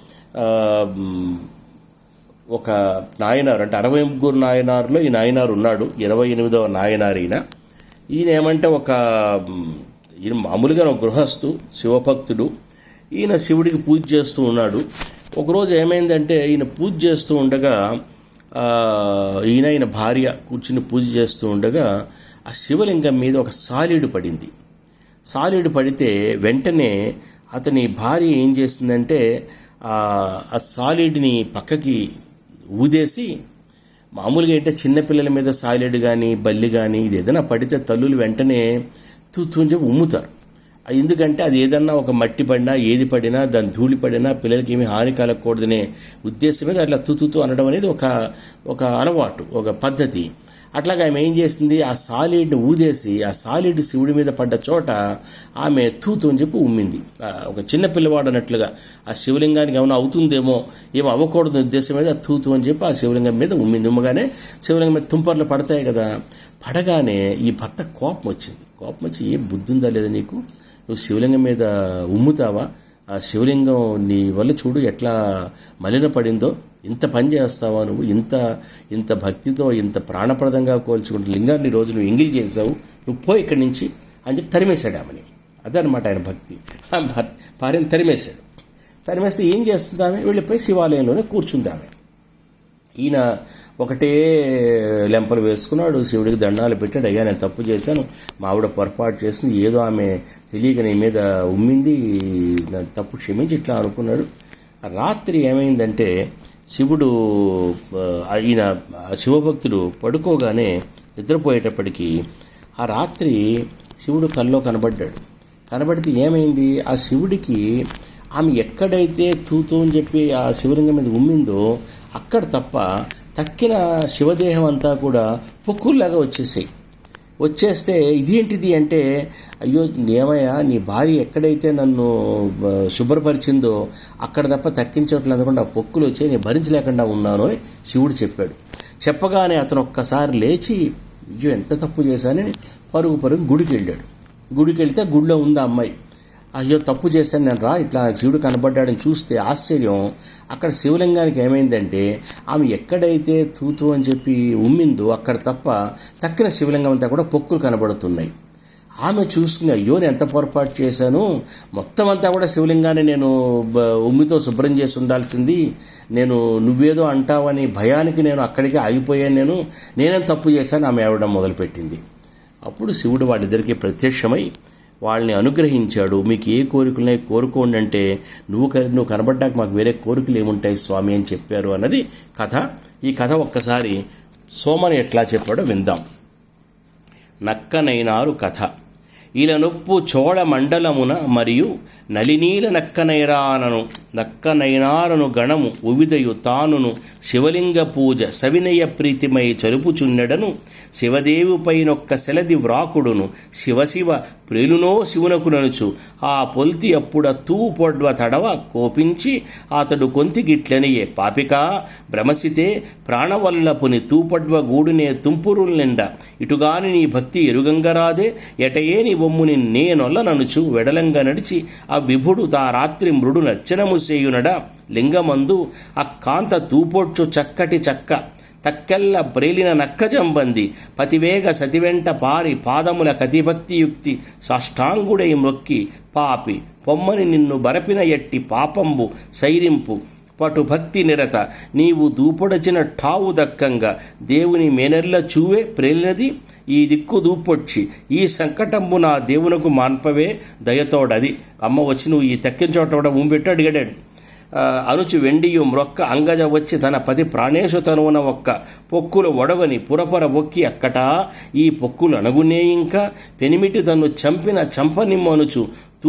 ఒక నాయనారు, అంటే 63 నాయనారులో ఈ నాయనారు ఉన్నాడు. 28వ నాయనారు ఈయన. ఈయన ఏమంటే ఈయన మామూలుగా ఒక గృహస్థు, శివభక్తుడు. ఈయన శివుడికి పూజ చేస్తూ ఉన్నాడు. ఒకరోజు ఏమైందంటే ఈయన పూజ చేస్తూ ఉండగా ఈయన భార్య కూర్చుని పూజ చేస్తూ ఉండగా ఆ శివలింగం మీద ఒక సాలీడు పడింది. సాలీడు పడితే వెంటనే అతని భార్య ఏం చేసిందంటే ఆ సాలీడుని పక్కకి ఊదేసి, మామూలుగా అయితే చిన్నపిల్లల మీద సాలీడు కానీ బల్లి కానీ ఇది ఏదైనా పడితే తల్లులు వెంటనే తూతూ చెప్పి ఉమ్ముతారు. ఎందుకంటే అది ఏదన్నా ఒక మట్టి పడినా ఏది పడినా దాని ధూళి పడినా పిల్లలకి ఏమీ హాని కలగకూడదనే ఉద్దేశం మీద అట్లా తుతుతూ అనడం అనేది ఒక అలవాటు, ఒక పద్ధతి. అట్లాగా ఆమె ఏం చేసింది, ఆ సాలీడ్ని ఊదేసి ఆ సాలీడ్ శివుడి మీద పడ్డ చోట ఆమె తూతూ అని చెప్పి ఉమ్మింది. ఒక చిన్న పిల్లవాడు అన్నట్లుగా ఆ శివలింగానికి ఏమైనా అవుతుందేమో, ఏమో అవ్వకూడదు ఉద్దేశం మీద తూతూ అని చెప్పి ఆ శివలింగం మీద ఉమ్మింది. ఉమ్మగానే శివలింగం మీద తుంపర్లు పడతాయి కదా. పడగానే ఈ భర్త కోపం వచ్చింది. కోపం వచ్చి, ఏం బుద్ధి ఉందా లేదా నీకు, నువ్వు శివలింగం మీద ఉమ్ముతావా, ఆ శివలింగం నీ వల్ల చూడు ఎట్లా మలిన పడిందో, ఇంత పని చేస్తావా నువ్వు, ఇంత భక్తితో ఇంత ప్రాణప్రదంగా కోల్చుకుంటే లింగాన్ని రోజు నువ్వు ఎంగిల్ చేసావు, నువ్వు పో ఇక్కడి నుంచి అని చెప్పి తరిమేశాడు ఆమెని. అదనమాట ఆయన భక్తి. భార్యను తరిమేశాడు. తరిమేస్తే ఏం చేస్తుంది ఆమె, వెళ్ళిపోయి శివాలయంలోనే కూర్చుంది ఆమె. ఈయన ఒకటే లెంపలు వేసుకున్నాడు, శివుడికి దండాలు పెట్టాడు. అయ్యా నేను తప్పు చేశాను, మా ఆవిడ పొరపాటు చేసింది, ఏదో ఆమె తెలియక నీ మీద ఉమ్మింది, నా తప్పు క్షమించి ఇట్లా అనుకున్నాడు. రాత్రి ఏమైందంటే శివుడు ఈయన శివభక్తుడు పడుకోగానే నిద్రపోయేటప్పటికీ ఆ రాత్రి శివుడు కల్లో కనబడ్డాడు. కనబడితే ఏమైంది, ఆ శివుడికి ఆమె ఎక్కడైతే తూతూ అని చెప్పి ఆ శివలింగం మీద ఉమ్మిందో అక్కడ తప్ప తక్కిన శివదేహం అంతా కూడా పొక్కుల్లాగా వచ్చేస్తే ఇదేంటిది అంటే, అయ్యో ఏమయ్యా, నీ భార్య ఎక్కడైతే నన్ను శుభ్రపరిచిందో అక్కడ తప్ప తక్కించట్లు అందకుండా పొక్కులు వచ్చి నేను భరించలేకుండా ఉన్నాను అని శివుడు చెప్పాడు. చెప్పగానే అతను ఒక్కసారి లేచి, అయ్యో ఎంత తప్పు చేశానని పరుగు గుడికి వెళ్ళాడు. గుడికి వెళ్తే గుడిలో ఉంది ఆ అమ్మాయి. అయ్యో తప్పు చేశాను నేను, రా ఇట్లా శివుడు కనబడ్డాడని చూస్తే ఆశ్చర్యం, అక్కడ శివలింగానికి ఏమైందంటే ఆమె ఎక్కడైతే తూతూ అని చెప్పి ఉమ్మిందో అక్కడ తప్ప తక్కిన శివలింగం అంతా కూడా పొక్కులు కనబడుతున్నాయి. ఆమె చూసుకుని, అయ్యో నేను ఎంత పొరపాటు చేశాను, మొత్తం అంతా కూడా శివలింగాన్ని నేను ఉమ్మితో శుభ్రం చేసి ఉండాల్సింది, నువ్వేదో అంటావని భయానికి నేను అక్కడికి ఆగిపోయాను, నేనేం తప్పు చేశాను ఆమె ఏడవడం మొదలుపెట్టింది. అప్పుడు శివుడు వాళ్ళిద్దరికీ ప్రత్యక్షమై వాళ్ళని అనుగ్రహించాడు. మీకు ఏ కోరికలున్నాయి కోరుకోండి అంటే, నువ్వు కనబడ్డాక మాకు వేరే కోరికలు ఏముంటాయి స్వామి అని చెప్పారు అన్నది కథ. ఈ కథ ఒక్కసారి సోమని ఎట్లా చెప్పాడో విందాం. నక్కనైనారు కథ. ఇలనొప్పు చోళ మండలమున మరియు నలినీల నక్కనైనారను గణము ఉవిదయు తానును శివలింగ పూజ సవినయ ప్రీతిమై చలుపుచున్నెడను శివదేవుపైనొక్క సెలది వ్రాకుడును శివశివ ప్రేలునో శివునకు ననుచు ఆ పొల్తి అప్పుడ తూ పొడ్వ తడవ కోపించి అతడు కొంతిగిట్లనియే పాపికా భ్రమసితే ప్రాణవల్లపుని తూపడ్వ గూడునే తుంపురుల్నిండ ఇటుగాని నీ భక్తి ఎరుగంగరాదే ఎటయేని బొమ్ముని నేనొల్లననుచు వెడలంగా నడిచి ఆ విభుడు తా రాత్రి మృడు నచ్చనము చేయునడ లింగమందు అక్కాంత తూపొచ్చు చక్కటి చక్క తక్కెల్ల ప్రేలిన నక్కజంబంది పతివేగ సతివెంట పారి పాదముల కతిభక్తియుక్తి సాష్టాంగుడై మొక్కి పాపి పొమ్మని నిన్ను బరపిన ఎట్టి పాపంబు సైరింపు పటు భక్తి నిరత నీవు దూపొడచిన ఠావు దక్కంగా దేవుని మేనెర్ల చూవే ప్రేలినది ఈ దిక్కు దూపొచ్చి ఈ సంకటంబు నా దేవునకు మాన్పవే దయతోడది. అమ్మ వచ్చి నువ్వు ఈ తెక్కిన చోట కూడా ఊంపెట్టు అడిగాడు. అనుచు వెండియు మ్రొక్క అంగజ వచ్చి తన పతి ప్రాణేశు తనువున ఒక్క పొక్కులు ఒడవని పురపర ఒక్కి అక్కటా ఈ పొక్కులు అనగునే ఇంకా పెనిమిటి తన్ను చంపిన చంపనిమ్మనుచు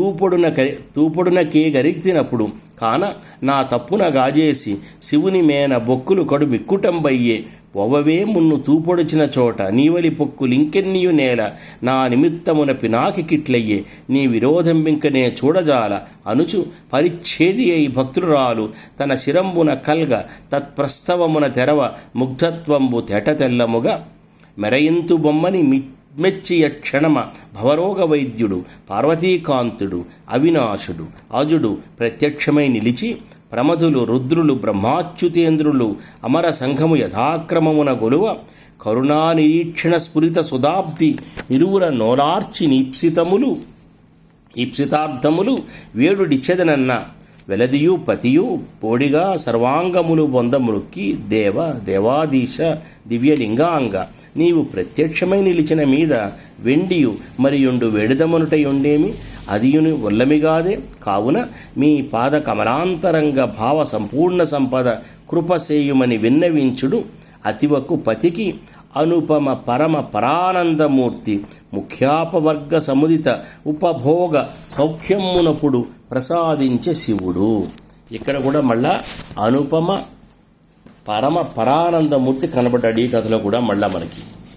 తూపొడునకే గరిక్తినప్పుడు కాన నా తప్పున గాజేసి శివుని మేన బొక్కులు కడు మిక్కుటంబయ్యే పొవవే మున్ను తూపొడిచిన చోట నీవలి పొక్కులింకెన్నియు నేల నా నిమిత్తమున పినాకి కిట్లయ్యే నీ విరోధంబింకనే చూడజాల అనుచు పరిచ్ఛేది అయి భక్తురాలు తన శిరంబున కల్గ తత్ప్రస్తవమున తెరవ ముగ్ధత్వంబు తెటతెల్లముగా మెరయింతు బొమ్మని మెచ్చియ క్షణమ భవరోగ వైద్యుడు పార్వతీకాంతుడు అవినాశుడు అజుడు ప్రత్యక్షమై నిలిచి ప్రమధులు రుద్రులు బ్రహ్మాచ్యుతేంద్రులు అమర సంఘము యథాక్రమమున గొలువ కరుణా నిరీక్షణ స్ఫురిత సుధాబ్ది నిరువుల నోలార్చి ఈప్సితార్థములు వేడుడిచ్చెదనన్న వెలదియు పతియు పోడిగా సర్వాంగములు బొందమృక్కి దేవాధీశ దివ్యలింగాంగ నీవు ప్రత్యక్షమై నిలిచిన మీద వెండియు మరియుండు వేడుదమనుటయుండేమి అదియుని ఒల్లమిగాదే కావున మీ పాద కమలాంతరంగ భావ సంపూర్ణ సంపద కృపసేయుమని విన్నవించుడు అతివకు పతికి అనుపమ పరమ పరానందమూర్తి ముఖ్యాపవర్గ సముదిత ఉపభోగ సౌఖ్యమునపుడు ప్రసాదించే శివుడు. ఇక్కడ కూడా మళ్ళా అనుపమ పరమ పరానందమూర్తి కనబడ్డాడు ఈ కథలో కూడా. మళ్ళా మనకి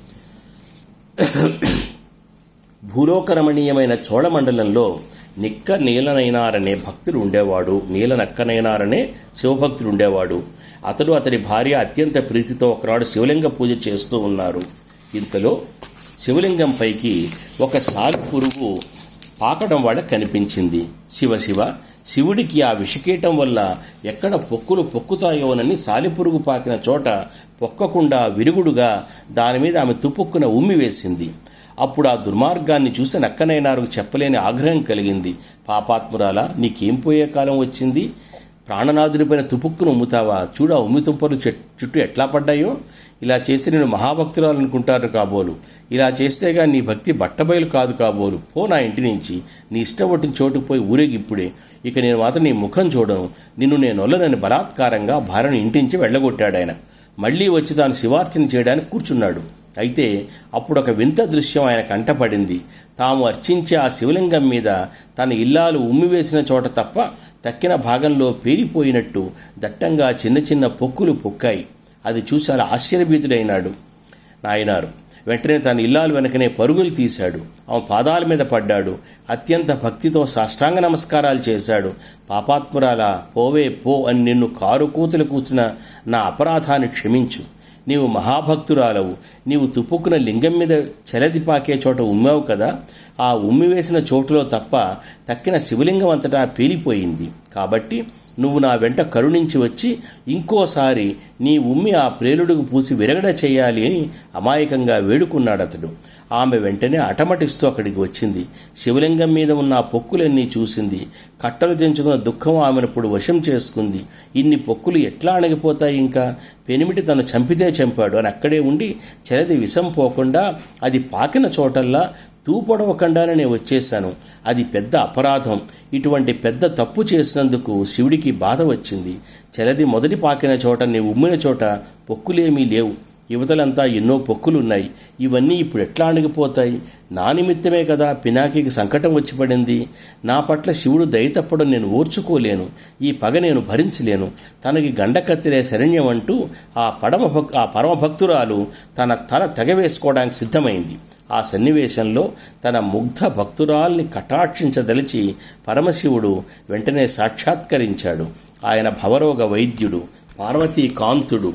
భూలోకరమణీయమైన చోళమండలంలో నిక్క నీలనైనారనే భక్తుడు ఉండేవాడు. నీలనక్కనైనారనే శివభక్తుడు ఉండేవాడు. అతడు అతడి భార్య అత్యంత ప్రీతితో ఒకనాడు శివలింగ పూజ చేస్తూ ఉన్నారు. ఇంతలో శివలింగం పైకి ఒక సాలిపురుగు పాకడం వాళ్ళకి కనిపించింది. శివ శివుడికి ఆ విషకీటం వల్ల ఎక్కడ పొక్కులు పొక్కుతాయోనని సాలిపురుగు పాకిన చోట పొక్కకుండా విరుగుడుగా దానిమీద ఆమె తుపుక్కున ఉమ్మి వేసింది. అప్పుడు ఆ దుర్మార్గాన్ని చూసి నక్కనైనారుకు చెప్పలేని ఆగ్రహం కలిగింది. పాపాత్మురాలా, నీకేం పోయే కాలం వచ్చింది? ప్రాణనాథుడిపైన తుపుక్కును ఉమ్ముతావా? చూడు ఆ ఉమ్మి తుప్పలు చుట్టూ ఎట్లా పడ్డాయో. ఇలా చేస్తే నేను మహాభక్తురాలు అనుకుంటారు కాబోలు. ఇలా చేస్తేగా నీ భక్తి బట్టబయలు కాదు కాబోలు. పో నా ఇంటి నుంచి. నీ ఇష్టం పట్టిన చోటుకు పోయి ఊరేగిప్పుడే. ఇక నేను మాత్రం నీ ముఖం చూడను. నిన్ను నేనొల్లనని బలాత్కారంగా భార్యను ఇంటించి వెళ్ళగొట్టాడాయన. మళ్లీ వచ్చి తాను శివార్చన చేయడానికి కూర్చున్నాడు. అయితే అప్పుడు ఒక వింత దృశ్యం ఆయన కంటపడింది. తాము అర్చించే ఆ శివలింగం మీద తన ఇల్లాలు ఉమ్మివేసిన చోట తప్ప తక్కిన భాగంలో పేలిపోయినట్టు దట్టంగా చిన్న చిన్న పొక్కులు పొక్కాయి. అది చూసి అలా ఆశ్చర్యభీతుడైనాడు నాయనారు. వెంటనే తన ఇల్లాలు వెనకనే పరుగులు తీశాడు. ఆమె పాదాల మీద పడ్డాడు. అత్యంత భక్తితో సాష్టాంగ నమస్కారాలు చేశాడు. పాపాత్మురాలా, పోవే పో అని నిన్ను కారు కూతులు కూర్చున్న నా అపరాధాన్ని క్షమించు. నీవు మహాభక్తురాలవు. నీవు తుప్పుకున్న లింగం మీద చెలది పాకే చోట ఉమ్మావు కదా, ఆ ఉమ్మివేసిన చోటులో తప్ప తక్కిన శివలింగం అంతటా పేలిపోయింది. కాబట్టి నువ్వు నా వెంట కరుణించి వచ్చి ఇంకోసారి నీ ఉమ్మి ఆ ప్రేలుడుకు పూసి విరగడ చేయాలి అని అమాయకంగా వేడుకున్నాడతడు. ఆమె వెంటనే అటమటిస్తూ అక్కడికి వచ్చింది. శివలింగం మీద ఉన్న ఆ పొక్కులన్నీ చూసింది. కట్టలు తెంచుకున్న దుఃఖం ఆమెనప్పుడు వశం చేసుకుంది. ఇన్ని పొక్కులు ఎట్లా అణగిపోతాయి? ఇంకా పెనిమిటి తను చంపితే చంపాడు అని అక్కడే ఉండి చెలది విషం పోకుండా అది పాకిన చోటల్లా తూపొడవకుండానే నేను వచ్చేశాను. అది పెద్ద అపరాధం. ఇటువంటి పెద్ద తప్పు చేసినందుకు శివుడికి బాధ వచ్చింది. చెలది మొదటి పాకిన చోట నీవు ఉమ్మిన చోట పొక్కులేమీ లేవు. యువతలంతా ఎన్నో పొక్కులున్నాయి. ఇవన్నీ ఇప్పుడు ఎట్లా అణిగిపోతాయి? నా నిమిత్తమే కదా పినాకికి సంకటం వచ్చి పడింది. నా పట్ల శివుడు దయ తప్పడం నేను ఓర్చుకోలేను. ఈ పగ నేను భరించలేను. తనకి గండకత్తిరే శరణ్యం అంటూ ఆ పరమభక్తురాలు తన తల తెగవేసుకోవడానికి సిద్ధమైంది. ఆ సన్నివేశంలో తన ముగ్ధ భక్తురాల్ని కటాక్షించదలిచి పరమశివుడు వెంటనే సాక్షాత్కరించాడు. ఆయన భవరోగ వైద్యుడు, పార్వతీకాంతుడు,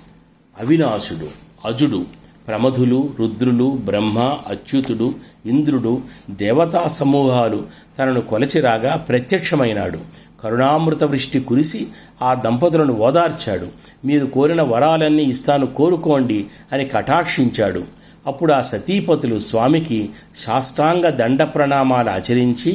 అవినాశుడు, అజుడు, ప్రమధులు, రుద్రులు, బ్రహ్మ, అచ్యుతుడు, ఇంద్రుడు, దేవతా సమూహాలు తనను కొలచిరాగా ప్రత్యక్షమైనాడు. కరుణామృత వృష్టి కురిసి ఆ దంపతులను ఓదార్చాడు. మీరు కోరిన వరాలన్నీ ఇస్తాను, కోరుకోండి అని కటాక్షించాడు. అప్పుడు ఆ సతీపతులు స్వామికి సాష్టాంగ దండ ప్రణామాలు ఆచరించి,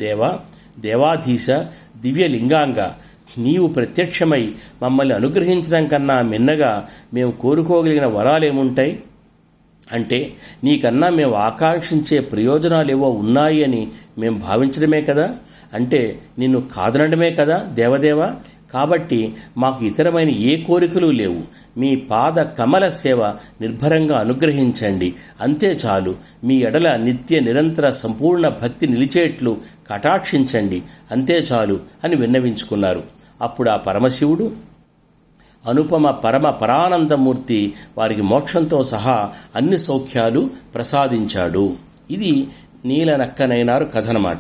దేవాధీశ దివ్యలింగాంగ, నీవు ప్రత్యక్షమై మమ్మల్ని అనుగ్రహించడం కన్నా మిన్నగా మేము కోరుకోగలిగిన వరాలేముంటాయి? అంటే నీకన్నా మేము ఆకాంక్షించే ప్రయోజనాలేవో ఉన్నాయి అని మేము భావించడమే కదా. అంటే నిన్ను కాదనడమే కదా దేవదేవ. కాబట్టి మాకు ఇతరమైన ఏ కోరికలు లేవు. మీ పాద కమల సేవ నిర్భరంగా అనుగ్రహించండి, అంతే చాలు. మీ ఎడల నిత్య నిరంతర సంపూర్ణ భక్తి నిలిచేట్లు కటాక్షించండి, అంతే చాలు అని విన్నవించుకున్నారు. అప్పుడు ఆ పరమశివుడు అనుపమ పరమ పరానందమూర్తి వారికి మోక్షంతో సహా అన్ని సౌఖ్యాలు ప్రసాదించాడు. ఇది నీలనక్కనైనారు కథ అన్నమాట.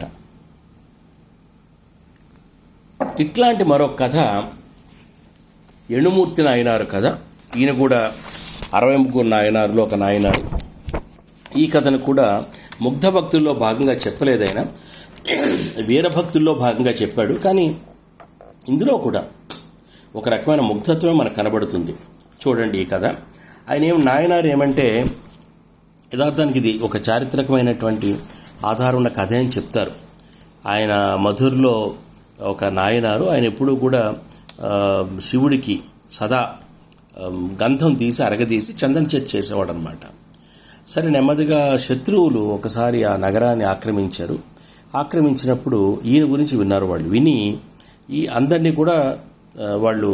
ఇట్లాంటి మరో కథ ఎణుమూర్తి నాయనారు కథ. ఈయన కూడా 63 నాయనారులో ఒక నాయనారు. ఈ కథను కూడా ముగ్ధ భక్తుల్లో భాగంగా చెప్పలేదైనా వీరభక్తుల్లో భాగంగా చెప్పాడు. కానీ ఇందులో కూడా ఒక రకమైన ముగ్ధత్వమే మనకు కనబడుతుంది. చూడండి ఈ కథ. ఆయన నాయనారు ఏమంటే యథార్థానికి ఇది ఒక చారిత్రకమైనటువంటి ఆధారం ఉన్న కథ అని చెప్తారు. ఆయన మధురలో ఒక నాయనారు, ఆయన ఎప్పుడూ కూడా శివుడికి సదా గంధం తీసి అరగదీసి చందన చర్చ చేసేవాడు అనమాట. సరే, నెమ్మదిగా శత్రువులు ఒకసారి ఆ నగరాన్ని ఆక్రమించారు. ఆక్రమించినప్పుడు ఈయన గురించి విన్నారు. వాళ్ళు విని ఈ అందరినీ కూడా వాళ్ళు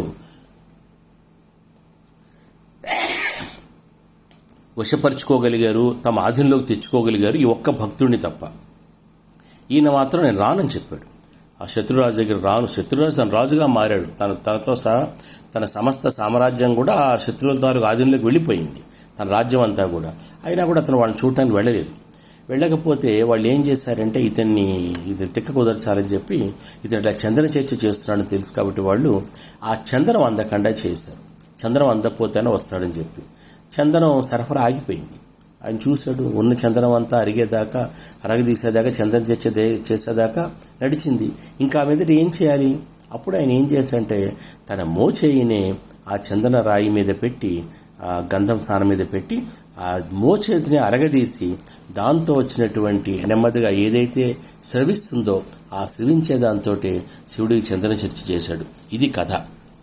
వశపరుచుకోగలిగారు, తమ ఆధీనంలోకి తెచ్చుకోగలిగారు, ఈ ఒక్క భక్తుడిని తప్ప. ఈయన మాత్రం నేను రానని చెప్పాడు. ఆ శత్రురాజు దగ్గర రాను. శత్రురాజు తన రాజుగా మారాడు. తనతో సహా తన సమస్త సామ్రాజ్యం కూడా ఆ శత్రువుల ద్వారా ఆధీనంలోకి వెళ్ళిపోయింది, తన రాజ్యం అంతా కూడా. అయినా కూడా అతను వాళ్ళని చూడటానికి వెళ్ళలేదు. వెళ్ళకపోతే వాళ్ళు ఏం చేశారంటే ఇతన్ని తిక్క కుదర్చాలని చెప్పి ఇతను ఇట్లా చందన చర్చ చేస్తున్నాడని తెలుసు కాబట్టి వాళ్ళు ఆ చందనం అందకుండా చేశారు. చందనం అందకపోతేనే వస్తాడని చెప్పి చందనం సరఫరా ఆగిపోయింది. ఆయన చూశాడు, ఉన్న చందనం అంతా అరిగేదాకా, అరగదీసేదాకా, చందన చర్చ చేసేదాకా నడిచింది. ఇంకా మీదట ఏం చేయాలి? అప్పుడు ఆయన ఏం చేశాడంటే తన మోచేయినే ఆ చందన రాయి మీద పెట్టి, ఆ గంధం స్నానం మీద పెట్టి, ఆ మోచేతిని అరగదీసి దాంతో వచ్చినటువంటి నెమ్మదిగా ఏదైతే స్రవిస్తుందో ఆ స్రవించే దాంతో శివుడికి చందన చర్చ చేశాడు. ఇది కథ.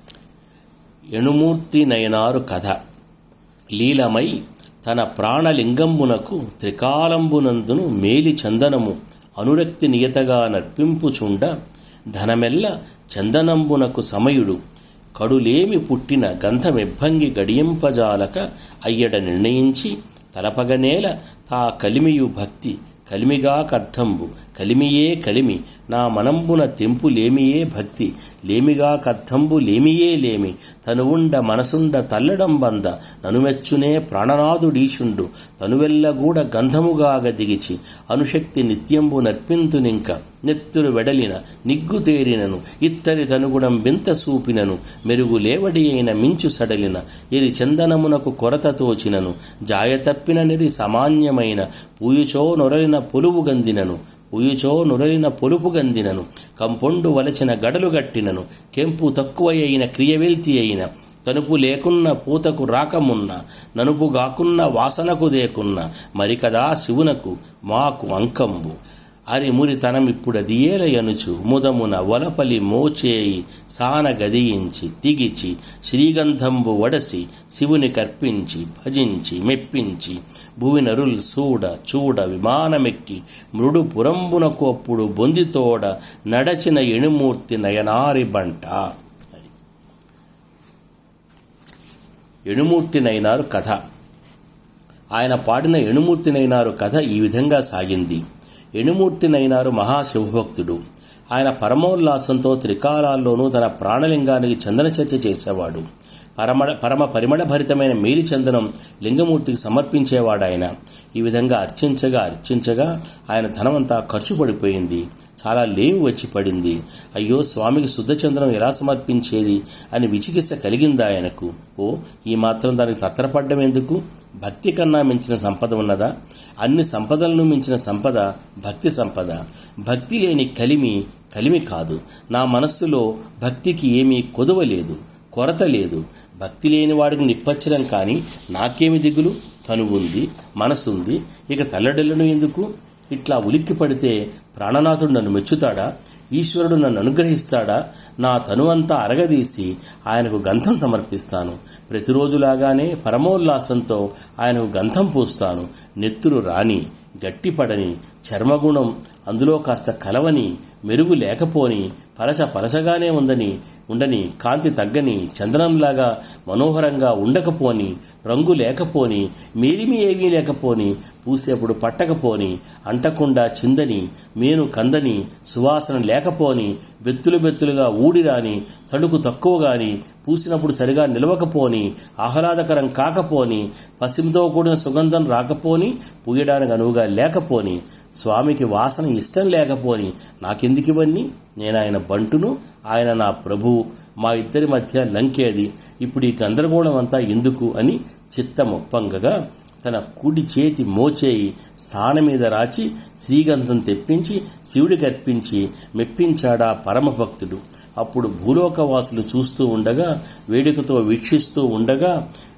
ఎణుమూర్తి నయనారు కథ. లీలమై తన ప్రాణలింగంబునకు త్రికాలంబునందును మేలి చందనము అనురక్తి నియతగా నర్పింపుచుండ ధనమెల్ల చందనంబునకు సమయుడు కడులేమి పుట్టిన గంధమెబ్బంగి గడియంపజాలక అయ్యడ నిర్ణయించి తలపగనేల తా కలిమియు భక్తి కలిమిగా కర్థంబు కలిమియే కలిమి నా మనంబున తెంపులేమియే భక్తి లేమిగా కర్థంబు లేమియే లేమి తనువుండ మనసుండ తల్లడం బంద ననుమెచ్చునే ప్రాణనాథుడీశుండు తనువెల్లగూడ గంధముగాగ దిగిచి అనుశక్తి నిత్యంబు నర్పింతునింక నెత్తురు వెడలిన నిగ్గు తేరినను ఇత్తరి తనుగుణం వింత సూపినను మెరుగు లేవడి అయిన మించు సడలిన ఎరి చందనమునకు కొరత తోచినను జాయతప్పిన నిరి సామాన్యమైన పూయుచో నొరలిన పొలువు గందినను పూయుచో నురలిన పొలుపు గందినను కంపొండు వలచిన గడలు గట్టినను కెంపు తక్కువయైన క్రియవెల్తి అయిన తనుపు లేకున్న పూతకు రాకమున్న ననుపు గాకున్న వాసనకు దేకున్న మరికదా శివునకు మాకు అంకంబు అరిమురి తనమిప్పుడదియేల యనుచు ముదమున వలపలి మోచేయి సాన గదియించి తిగిచి శ్రీగంధంబు వడసి శివుని కర్పించి భజించి మెప్పించి భువినరుల్ సూడ చూడ విమానమెక్కి మృడు పురంబునకు అప్పుడు బొందితోడ నడచిన ఎణుమూర్తి నయనారి బంట. ఎణుమూర్తి నయనారు కథ. ఆయన పాడిన ఎణుమూర్తి నయనారు కథ ఈ విధంగా సాగింది. ఎణుమూర్తి నయనారు మహాశివభక్తుడు. ఆయన పరమోల్లాసంతో త్రికాలాల్లోనూ తన ప్రాణలింగానికి చందన చర్చ చేసేవాడు. పరమ పరిమళభరితమైన మేలి చందనం లింగమూర్తికి సమర్పించేవాడు ఆయన. ఈ విధంగా అర్చించగా ఆయన ధనమంతా ఖర్చు పడిపోయింది. చాలా లేమి వచ్చి పడింది. అయ్యో, స్వామికి శుద్ధ చందనం ఎలా సమర్పించేది అని విచికిత్స కలిగింది ఆయనకు. ఈ మాత్రం దానికి తత్తరపడ్డం ఎందుకు? భక్తి కన్నా మించిన సంపద ఉన్నదా? అన్ని సంపదలను మించిన సంపద భక్తి సంపద. భక్తి లేని కలిమి కాదు. నా మనస్సులో భక్తికి ఏమీ కొదువ లేదు, కొరత లేదు. భక్తి లేని వాడికి నిప్పచ్చడం కానీ నాకేమి దిగులు? కనువుంది, మనసుంది, ఇక తల్లడిల్లను ఎందుకు? ఇట్లా ఉలిక్కి పడితే ప్రాణనాథుడు నన్ను మెచ్చుతాడా? ఈశ్వరుడు నన్ను అనుగ్రహిస్తాడా? నా తనువంతా అరగదీసి ఆయనకు గంధం సమర్పిస్తాను. ప్రతిరోజులాగానే పరమోల్లాసంతో ఆయనకు గంధం పూస్తాను. నెత్తురు రాని, గట్టిపడని, చర్మగుణం అందులో కాస్త కలవని, మెరుగు లేకపోని, పలచగానే ఉండని, కాంతి తగ్గని, చందనంలాగా మనోహరంగా ఉండకపోని, రంగు లేకపోని, మేలిమి ఏమీ లేకపోని, పూసేప్పుడు పట్టకపోని, అంటకుండా చిందని, మేను కందని, సువాసన లేకపోని, బెత్తులుగా ఊడిరాని, తడుకు తక్కువగాని, పూసినప్పుడు సరిగా నిలవకపోని, ఆహ్లాదకరం కాకపోని, పసిమితో కూడిన సుగంధం రాకపోని, పూయడానికి అనువుగా లేకపోని, స్వామికి వాసన ఇష్టం లేకపోని, నాకెందుకు ఇవన్నీ? నేను ఆయన బంటును, ఆయన నా ప్రభువు. మా ఇద్దరి మధ్య లంకేది. ఇప్పుడు ఈ గందరగోళం అంతా ఎందుకు అని చిత్తమొప్పంగగా తన కుడి చేతి మోచేయి సాన మీద రాచి శ్రీగంధం తెప్పించి శివుడికి అర్పించి మెప్పించాడా పరమభక్తుడు. అప్పుడు భూలోకవాసులు చూస్తూ ఉండగా, వేడుకతో వీక్షిస్తూ ఉండగా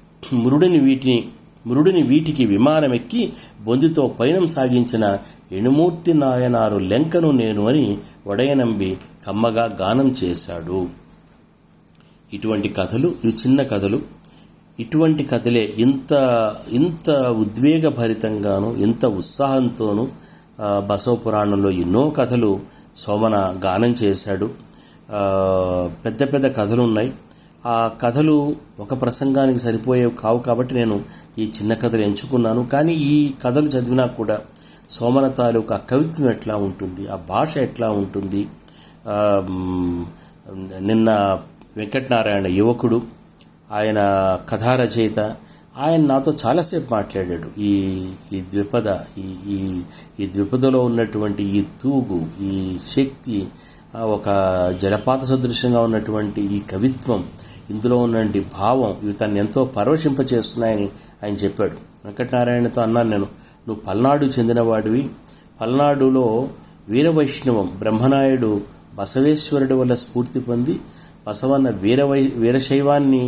మృడుని వీటికి విమానమెక్కి బొందితో పయనం సాగించిన ఎణుమూర్తి నాయనారు లెంకను నేను అని వడయనంబి కమ్మగా గానం చేశాడు. ఇటువంటి కథలు, ఇవి చిన్న కథలు. ఇటువంటి కథలే ఇంత ఉద్వేగభరితంగాను, ఇంత ఉత్సాహంతోనూ బసవ పురాణంలో ఎన్నో కథలు సోమన గానం చేశాడు. పెద్ద పెద్ద కథలు ఉన్నాయి. ఆ కథలు ఒక ప్రసంగానికి సరిపోయేవి కావు కాబట్టి నేను ఈ చిన్న కథలు ఎంచుకున్నాను. కానీ ఈ కథలు చదివినా కూడా సోమన తాలూకు ఆ కవిత్వం ఎట్లా ఉంటుంది, ఆ భాష ఎట్లా ఉంటుంది. నిన్న వెంకటనారాయణ యువకుడు, ఆయన కథా రచయిత, ఆయన నాతో చాలాసేపు మాట్లాడాడు. ఈ ద్విపద ఈ ద్విపదలో ఉన్నటువంటి ఈ తూగు, ఈ శక్తి, ఒక జలపాత సదృశ్యంగా ఉన్నటువంటి ఈ కవిత్వం, ఇందులో ఉన్నటువంటి భావం, ఇవి తను ఎంతో పరవశింపచేస్తున్నాయని ఆయన చెప్పాడు. వెంకటనారాయణతో అన్నాను నేను, నువ్వు పల్నాడు చెందినవాడివి, పల్నాడులో వీరవైష్ణవం బ్రహ్మనాయుడు బసవేశ్వరుడి వల్ల స్ఫూర్తి పొంది బసవన్న వీరశైవాన్ని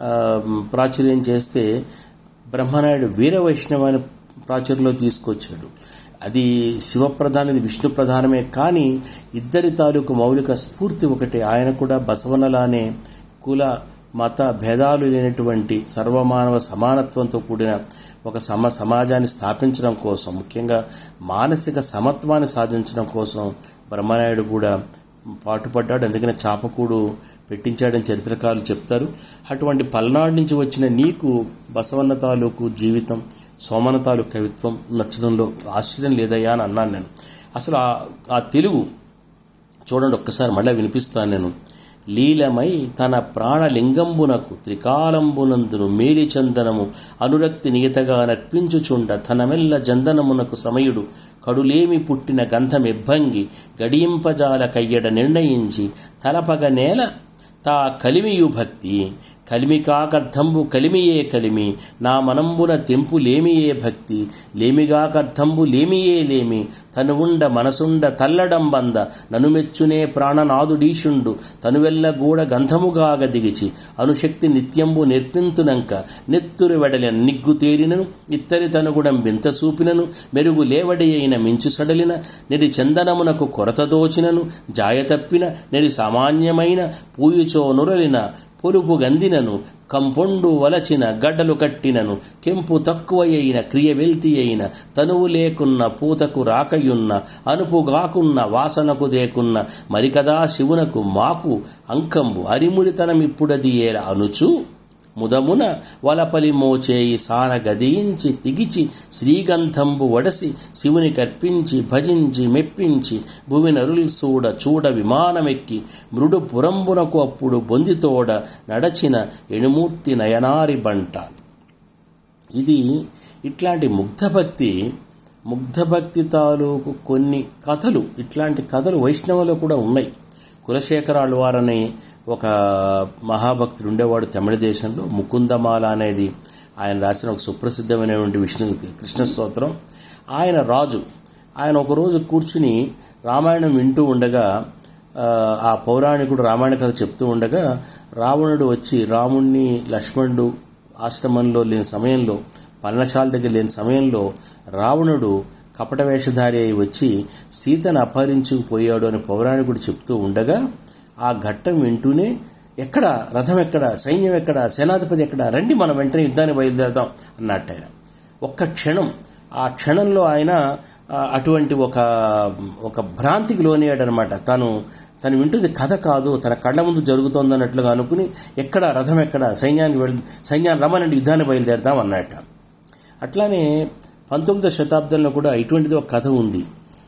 ప్రాచుర్యం చేస్తే బ్రహ్మనాయుడు వీరవైష్ణవాన్ని ప్రాచుర్యంలో తీసుకొచ్చాడు. అది శివప్రధానది, విష్ణు ప్రధానమే, కానీ ఇద్దరి తాలూకు మౌలిక స్ఫూర్తి ఒకటే. ఆయన కూడా బసవన్నలానే కుల మత భేదాలు లేనటువంటి సర్వమానవ సమానత్వంతో కూడిన ఒక సమాజాన్ని స్థాపించడం కోసం, ముఖ్యంగా మానసిక సమత్వాన్ని సాధించడం కోసం బ్రహ్మనాయుడు కూడా పాటుపడ్డాడు. అందుకనే చాపకూడు పెట్టించాడని చరిత్రకారులు చెప్తారు. అటువంటి పల్నాడు నుంచి వచ్చిన నీకు బసవన్న తాలూకు జీవితం, సోమన తాలూకు కవిత్వం నచ్చడంలో ఆశ్చర్యం లేదయ్యా అని అన్నాను నేను. అసలు ఆ తెలుగు చూడండి, ఒక్కసారి మళ్ళీ వినిపిస్తాను నేను. లీలమై తన ప్రాణలింగంబునకు త్రికాలంబునందును మేలి చందనము అనురక్తి నియతగా నర్పించుచుండ తనమెల్ల జందనమునకు సమయుడు కడులేమి పుట్టిన గంధమెబ్బంగి గడియింపజాల కయ్యడ నిర్ణయించి తలపగ నేల తా కలిమియు భక్తి కలిమి కాకర్థంబు కలిమియే కలిమి నా మనంబున తెంపు లేమియే భక్తి లేమిగాకర్థంబు లేమియే లేమి తనువుండ మనసుండ తల్లడంబంద ననుమెచ్చునే ప్రాణనాదుడీశుండు తనువెల్ల గూడ గంధముగాగ దిగిచి అనుశక్తి నిత్యంబు నిర్పింతునంక నెత్తురు వెడలిన నిగ్గు తేరినను ఇత్తరి తనుగుడం వింత సూపినను మెరుగు లేవడి అయిన మించు సడలిన నెరి చందనమునకు కొరత దోచినను జాయతప్పిన నెరి సామాన్యమైన పూయుచో నురలిన పొలుపు గందినను కంపొండు వలచిన గడ్డలు కట్టినను కెంపు తక్కువయైన క్రియ వెల్తి అయిన తనువు లేకున్న పూతకు రాకయున్న అనుపుగాకున్న వాసనకు దేకున్న మరికదా శివునకు మాకు అంకంబు అరిమురితనమిప్పుడది ఏల అనుచు ముదమున వలపలి మోచేయి సాన గదియించి తిగిచి శ్రీగంధంబు వడసి శివుని కర్పించి భజించి మెప్పించి భువినరుల్ చూడ విమానమెక్కి మృడు పురంబునకు అప్పుడు బొందితోడ నడచిన ఎణుమూర్తి నయనారి బంట. ఇది ఇట్లాంటి ముగ్ధభక్తి తాలూకు కొన్ని కథలు, ఇట్లాంటి కథలు వైష్ణవులో కూడా ఉన్నాయి. కులశేఖరాళ్వారని ఒక మహాభక్తుడు ఉండేవాడు తమిళ దేశంలో. ముకుందమాల అనేది ఆయన రాసిన ఒక సుప్రసిద్ధమైనటువంటి కృష్ణ స్తోత్రం. ఆయన రాజు, ఆయన ఒకరోజు కూర్చుని రామాయణం వింటూ ఉండగా, ఆ పౌరాణికుడు రామాయణ కథ చెప్తూ ఉండగా రావణుడు వచ్చి రాముణ్ణి లక్ష్మణుడు ఆశ్రమంలో లేని సమయంలో, పర్ణశాల దగ్గర లేని సమయంలో రావణుడు కపట వేషధారి అయి వచ్చి సీతను అపహరించుకుపోయాడు అని పౌరాణికుడు చెప్తూ ఉండగా ఆ ఘట్టం వింటూనే ఎక్కడ రథం, ఎక్కడ సైన్యం, ఎక్కడ సేనాధిపతి, ఎక్కడ రండి మనం వెంటనే యుద్ధాన్ని బయలుదేరదాం అన్నట్టు ఆయన ఒక్క క్షణం, ఆ క్షణంలో ఆయన అటువంటి ఒక భ్రాంతికి లోనయ్యాడనమాట. తను వింటుంది కథ కాదు, తన కళ్ళ ముందు జరుగుతోందన్నట్లుగా అనుకుని ఎక్కడ రథం, ఎక్కడ సైన్యాన్ని రమ్మనండి యుద్ధాన్ని బయలుదేరదాం అన్నట్ట. అట్లానే 19వ శతాబ్దంలో కూడా ఇటువంటిది ఒక కథ ఉంది.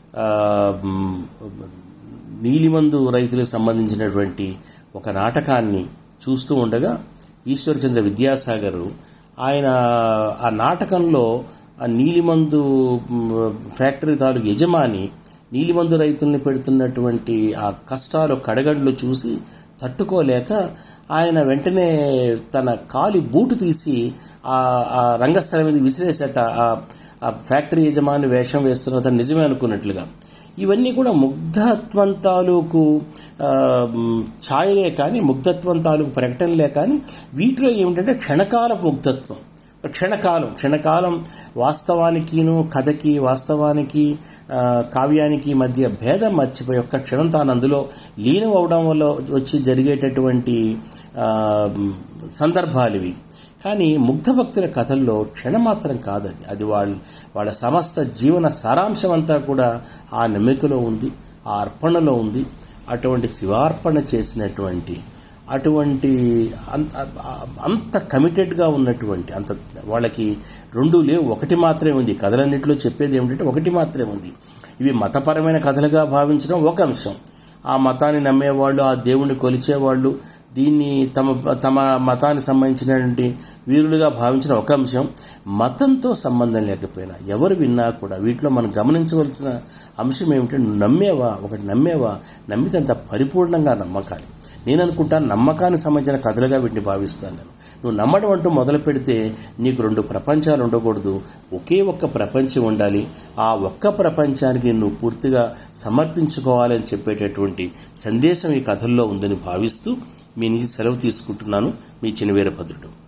నీలిమందు రైతులకు సంబంధించినటువంటి ఒక నాటకాన్ని చూస్తూ ఉండగా ఈశ్వరచంద్ర విద్యాసాగర్ ఆయన ఆ నాటకంలో ఆ నీలిమందు ఫ్యాక్టరీ తాలూకు యజమాని నీలిమందు రైతుల్ని పెడుతున్నటువంటి ఆ కష్టాలు కడగండ్లు చూసి తట్టుకోలేక ఆయన వెంటనే తన కాలి బూటు తీసి ఆ రంగస్థలం మీద విసిరేసట. ఆ ఫ్యాక్టరీ యజమాని వేషం వేస్తున్న అతను నిజమే అనుకున్నట్లుగా. ఇవన్నీ కూడా ముగ్ధత్వం తాలూకు ఛాయలే కానీ, ముగ్ధత్వం తాలూకు ప్రకటనలే కానీ, వీటిలో ఏమిటంటే క్షణకాల ముగ్ధత్వం. క్షణకాలం వాస్తవానికిను కథకి, వాస్తవానికి కావ్యానికి మధ్య భేదం మర్చిపోయి ఒక్క క్షణం తాను అందులో లీనం అవడం వల్ల వచ్చి జరిగేటటువంటి సందర్భాలు ఇవి. కానీ ముగ్ధ భక్తుల కథల్లో క్షణం మాత్రం కాదది. అది వాళ్ళ సమస్త జీవన సారాంశం అంతా కూడా ఆ నమ్మికలో ఉంది, ఆ అర్పణలో ఉంది. అటువంటి శివార్పణ చేసినటువంటి, అటువంటి అంత కమిటెడ్గా ఉన్నటువంటి, అంత వాళ్ళకి రెండు లేవు, ఒకటి మాత్రమే ఉంది. కథలన్నింటిలో చెప్పేది ఏమిటంటే ఒకటి మాత్రమే ఉంది. ఇవి మతపరమైన కథలుగా భావించడం ఒక అంశం. ఆ మతాన్ని నమ్మేవాళ్ళు, ఆ దేవుణ్ణి కొలిచేవాళ్ళు దీన్ని తమ మతానికి సంబంధించినటువంటి వీరులుగా భావించిన ఒక అంశం. మతంతో సంబంధం లేకపోయినా ఎవరు విన్నా కూడా వీటిలో మనం గమనించవలసిన అంశం ఏమిటంటే, నువ్వు నమ్మేవా, ఒకటి నమ్మేవా, నమ్మితే అంత పరిపూర్ణంగా నమ్మకాలి. నేను అనుకుంటాను నమ్మకానికి సంబంధించిన కథలుగా వీటిని భావిస్తాను నేను. నువ్వు నమ్మడం అంటూ మొదలు పెడితే నీకు రెండు ప్రపంచాలు ఉండకూడదు, ఒకే ఒక్క ప్రపంచం ఉండాలి. ఆ ఒక్క ప్రపంచానికి నువ్వు పూర్తిగా సమర్పించుకోవాలని చెప్పేటటువంటి సందేశం ఈ కథల్లో ఉందని భావిస్తూ మీ నుంచి సెలవు తీసుకుంటున్నాను. మీ చినవీరభద్రుడు.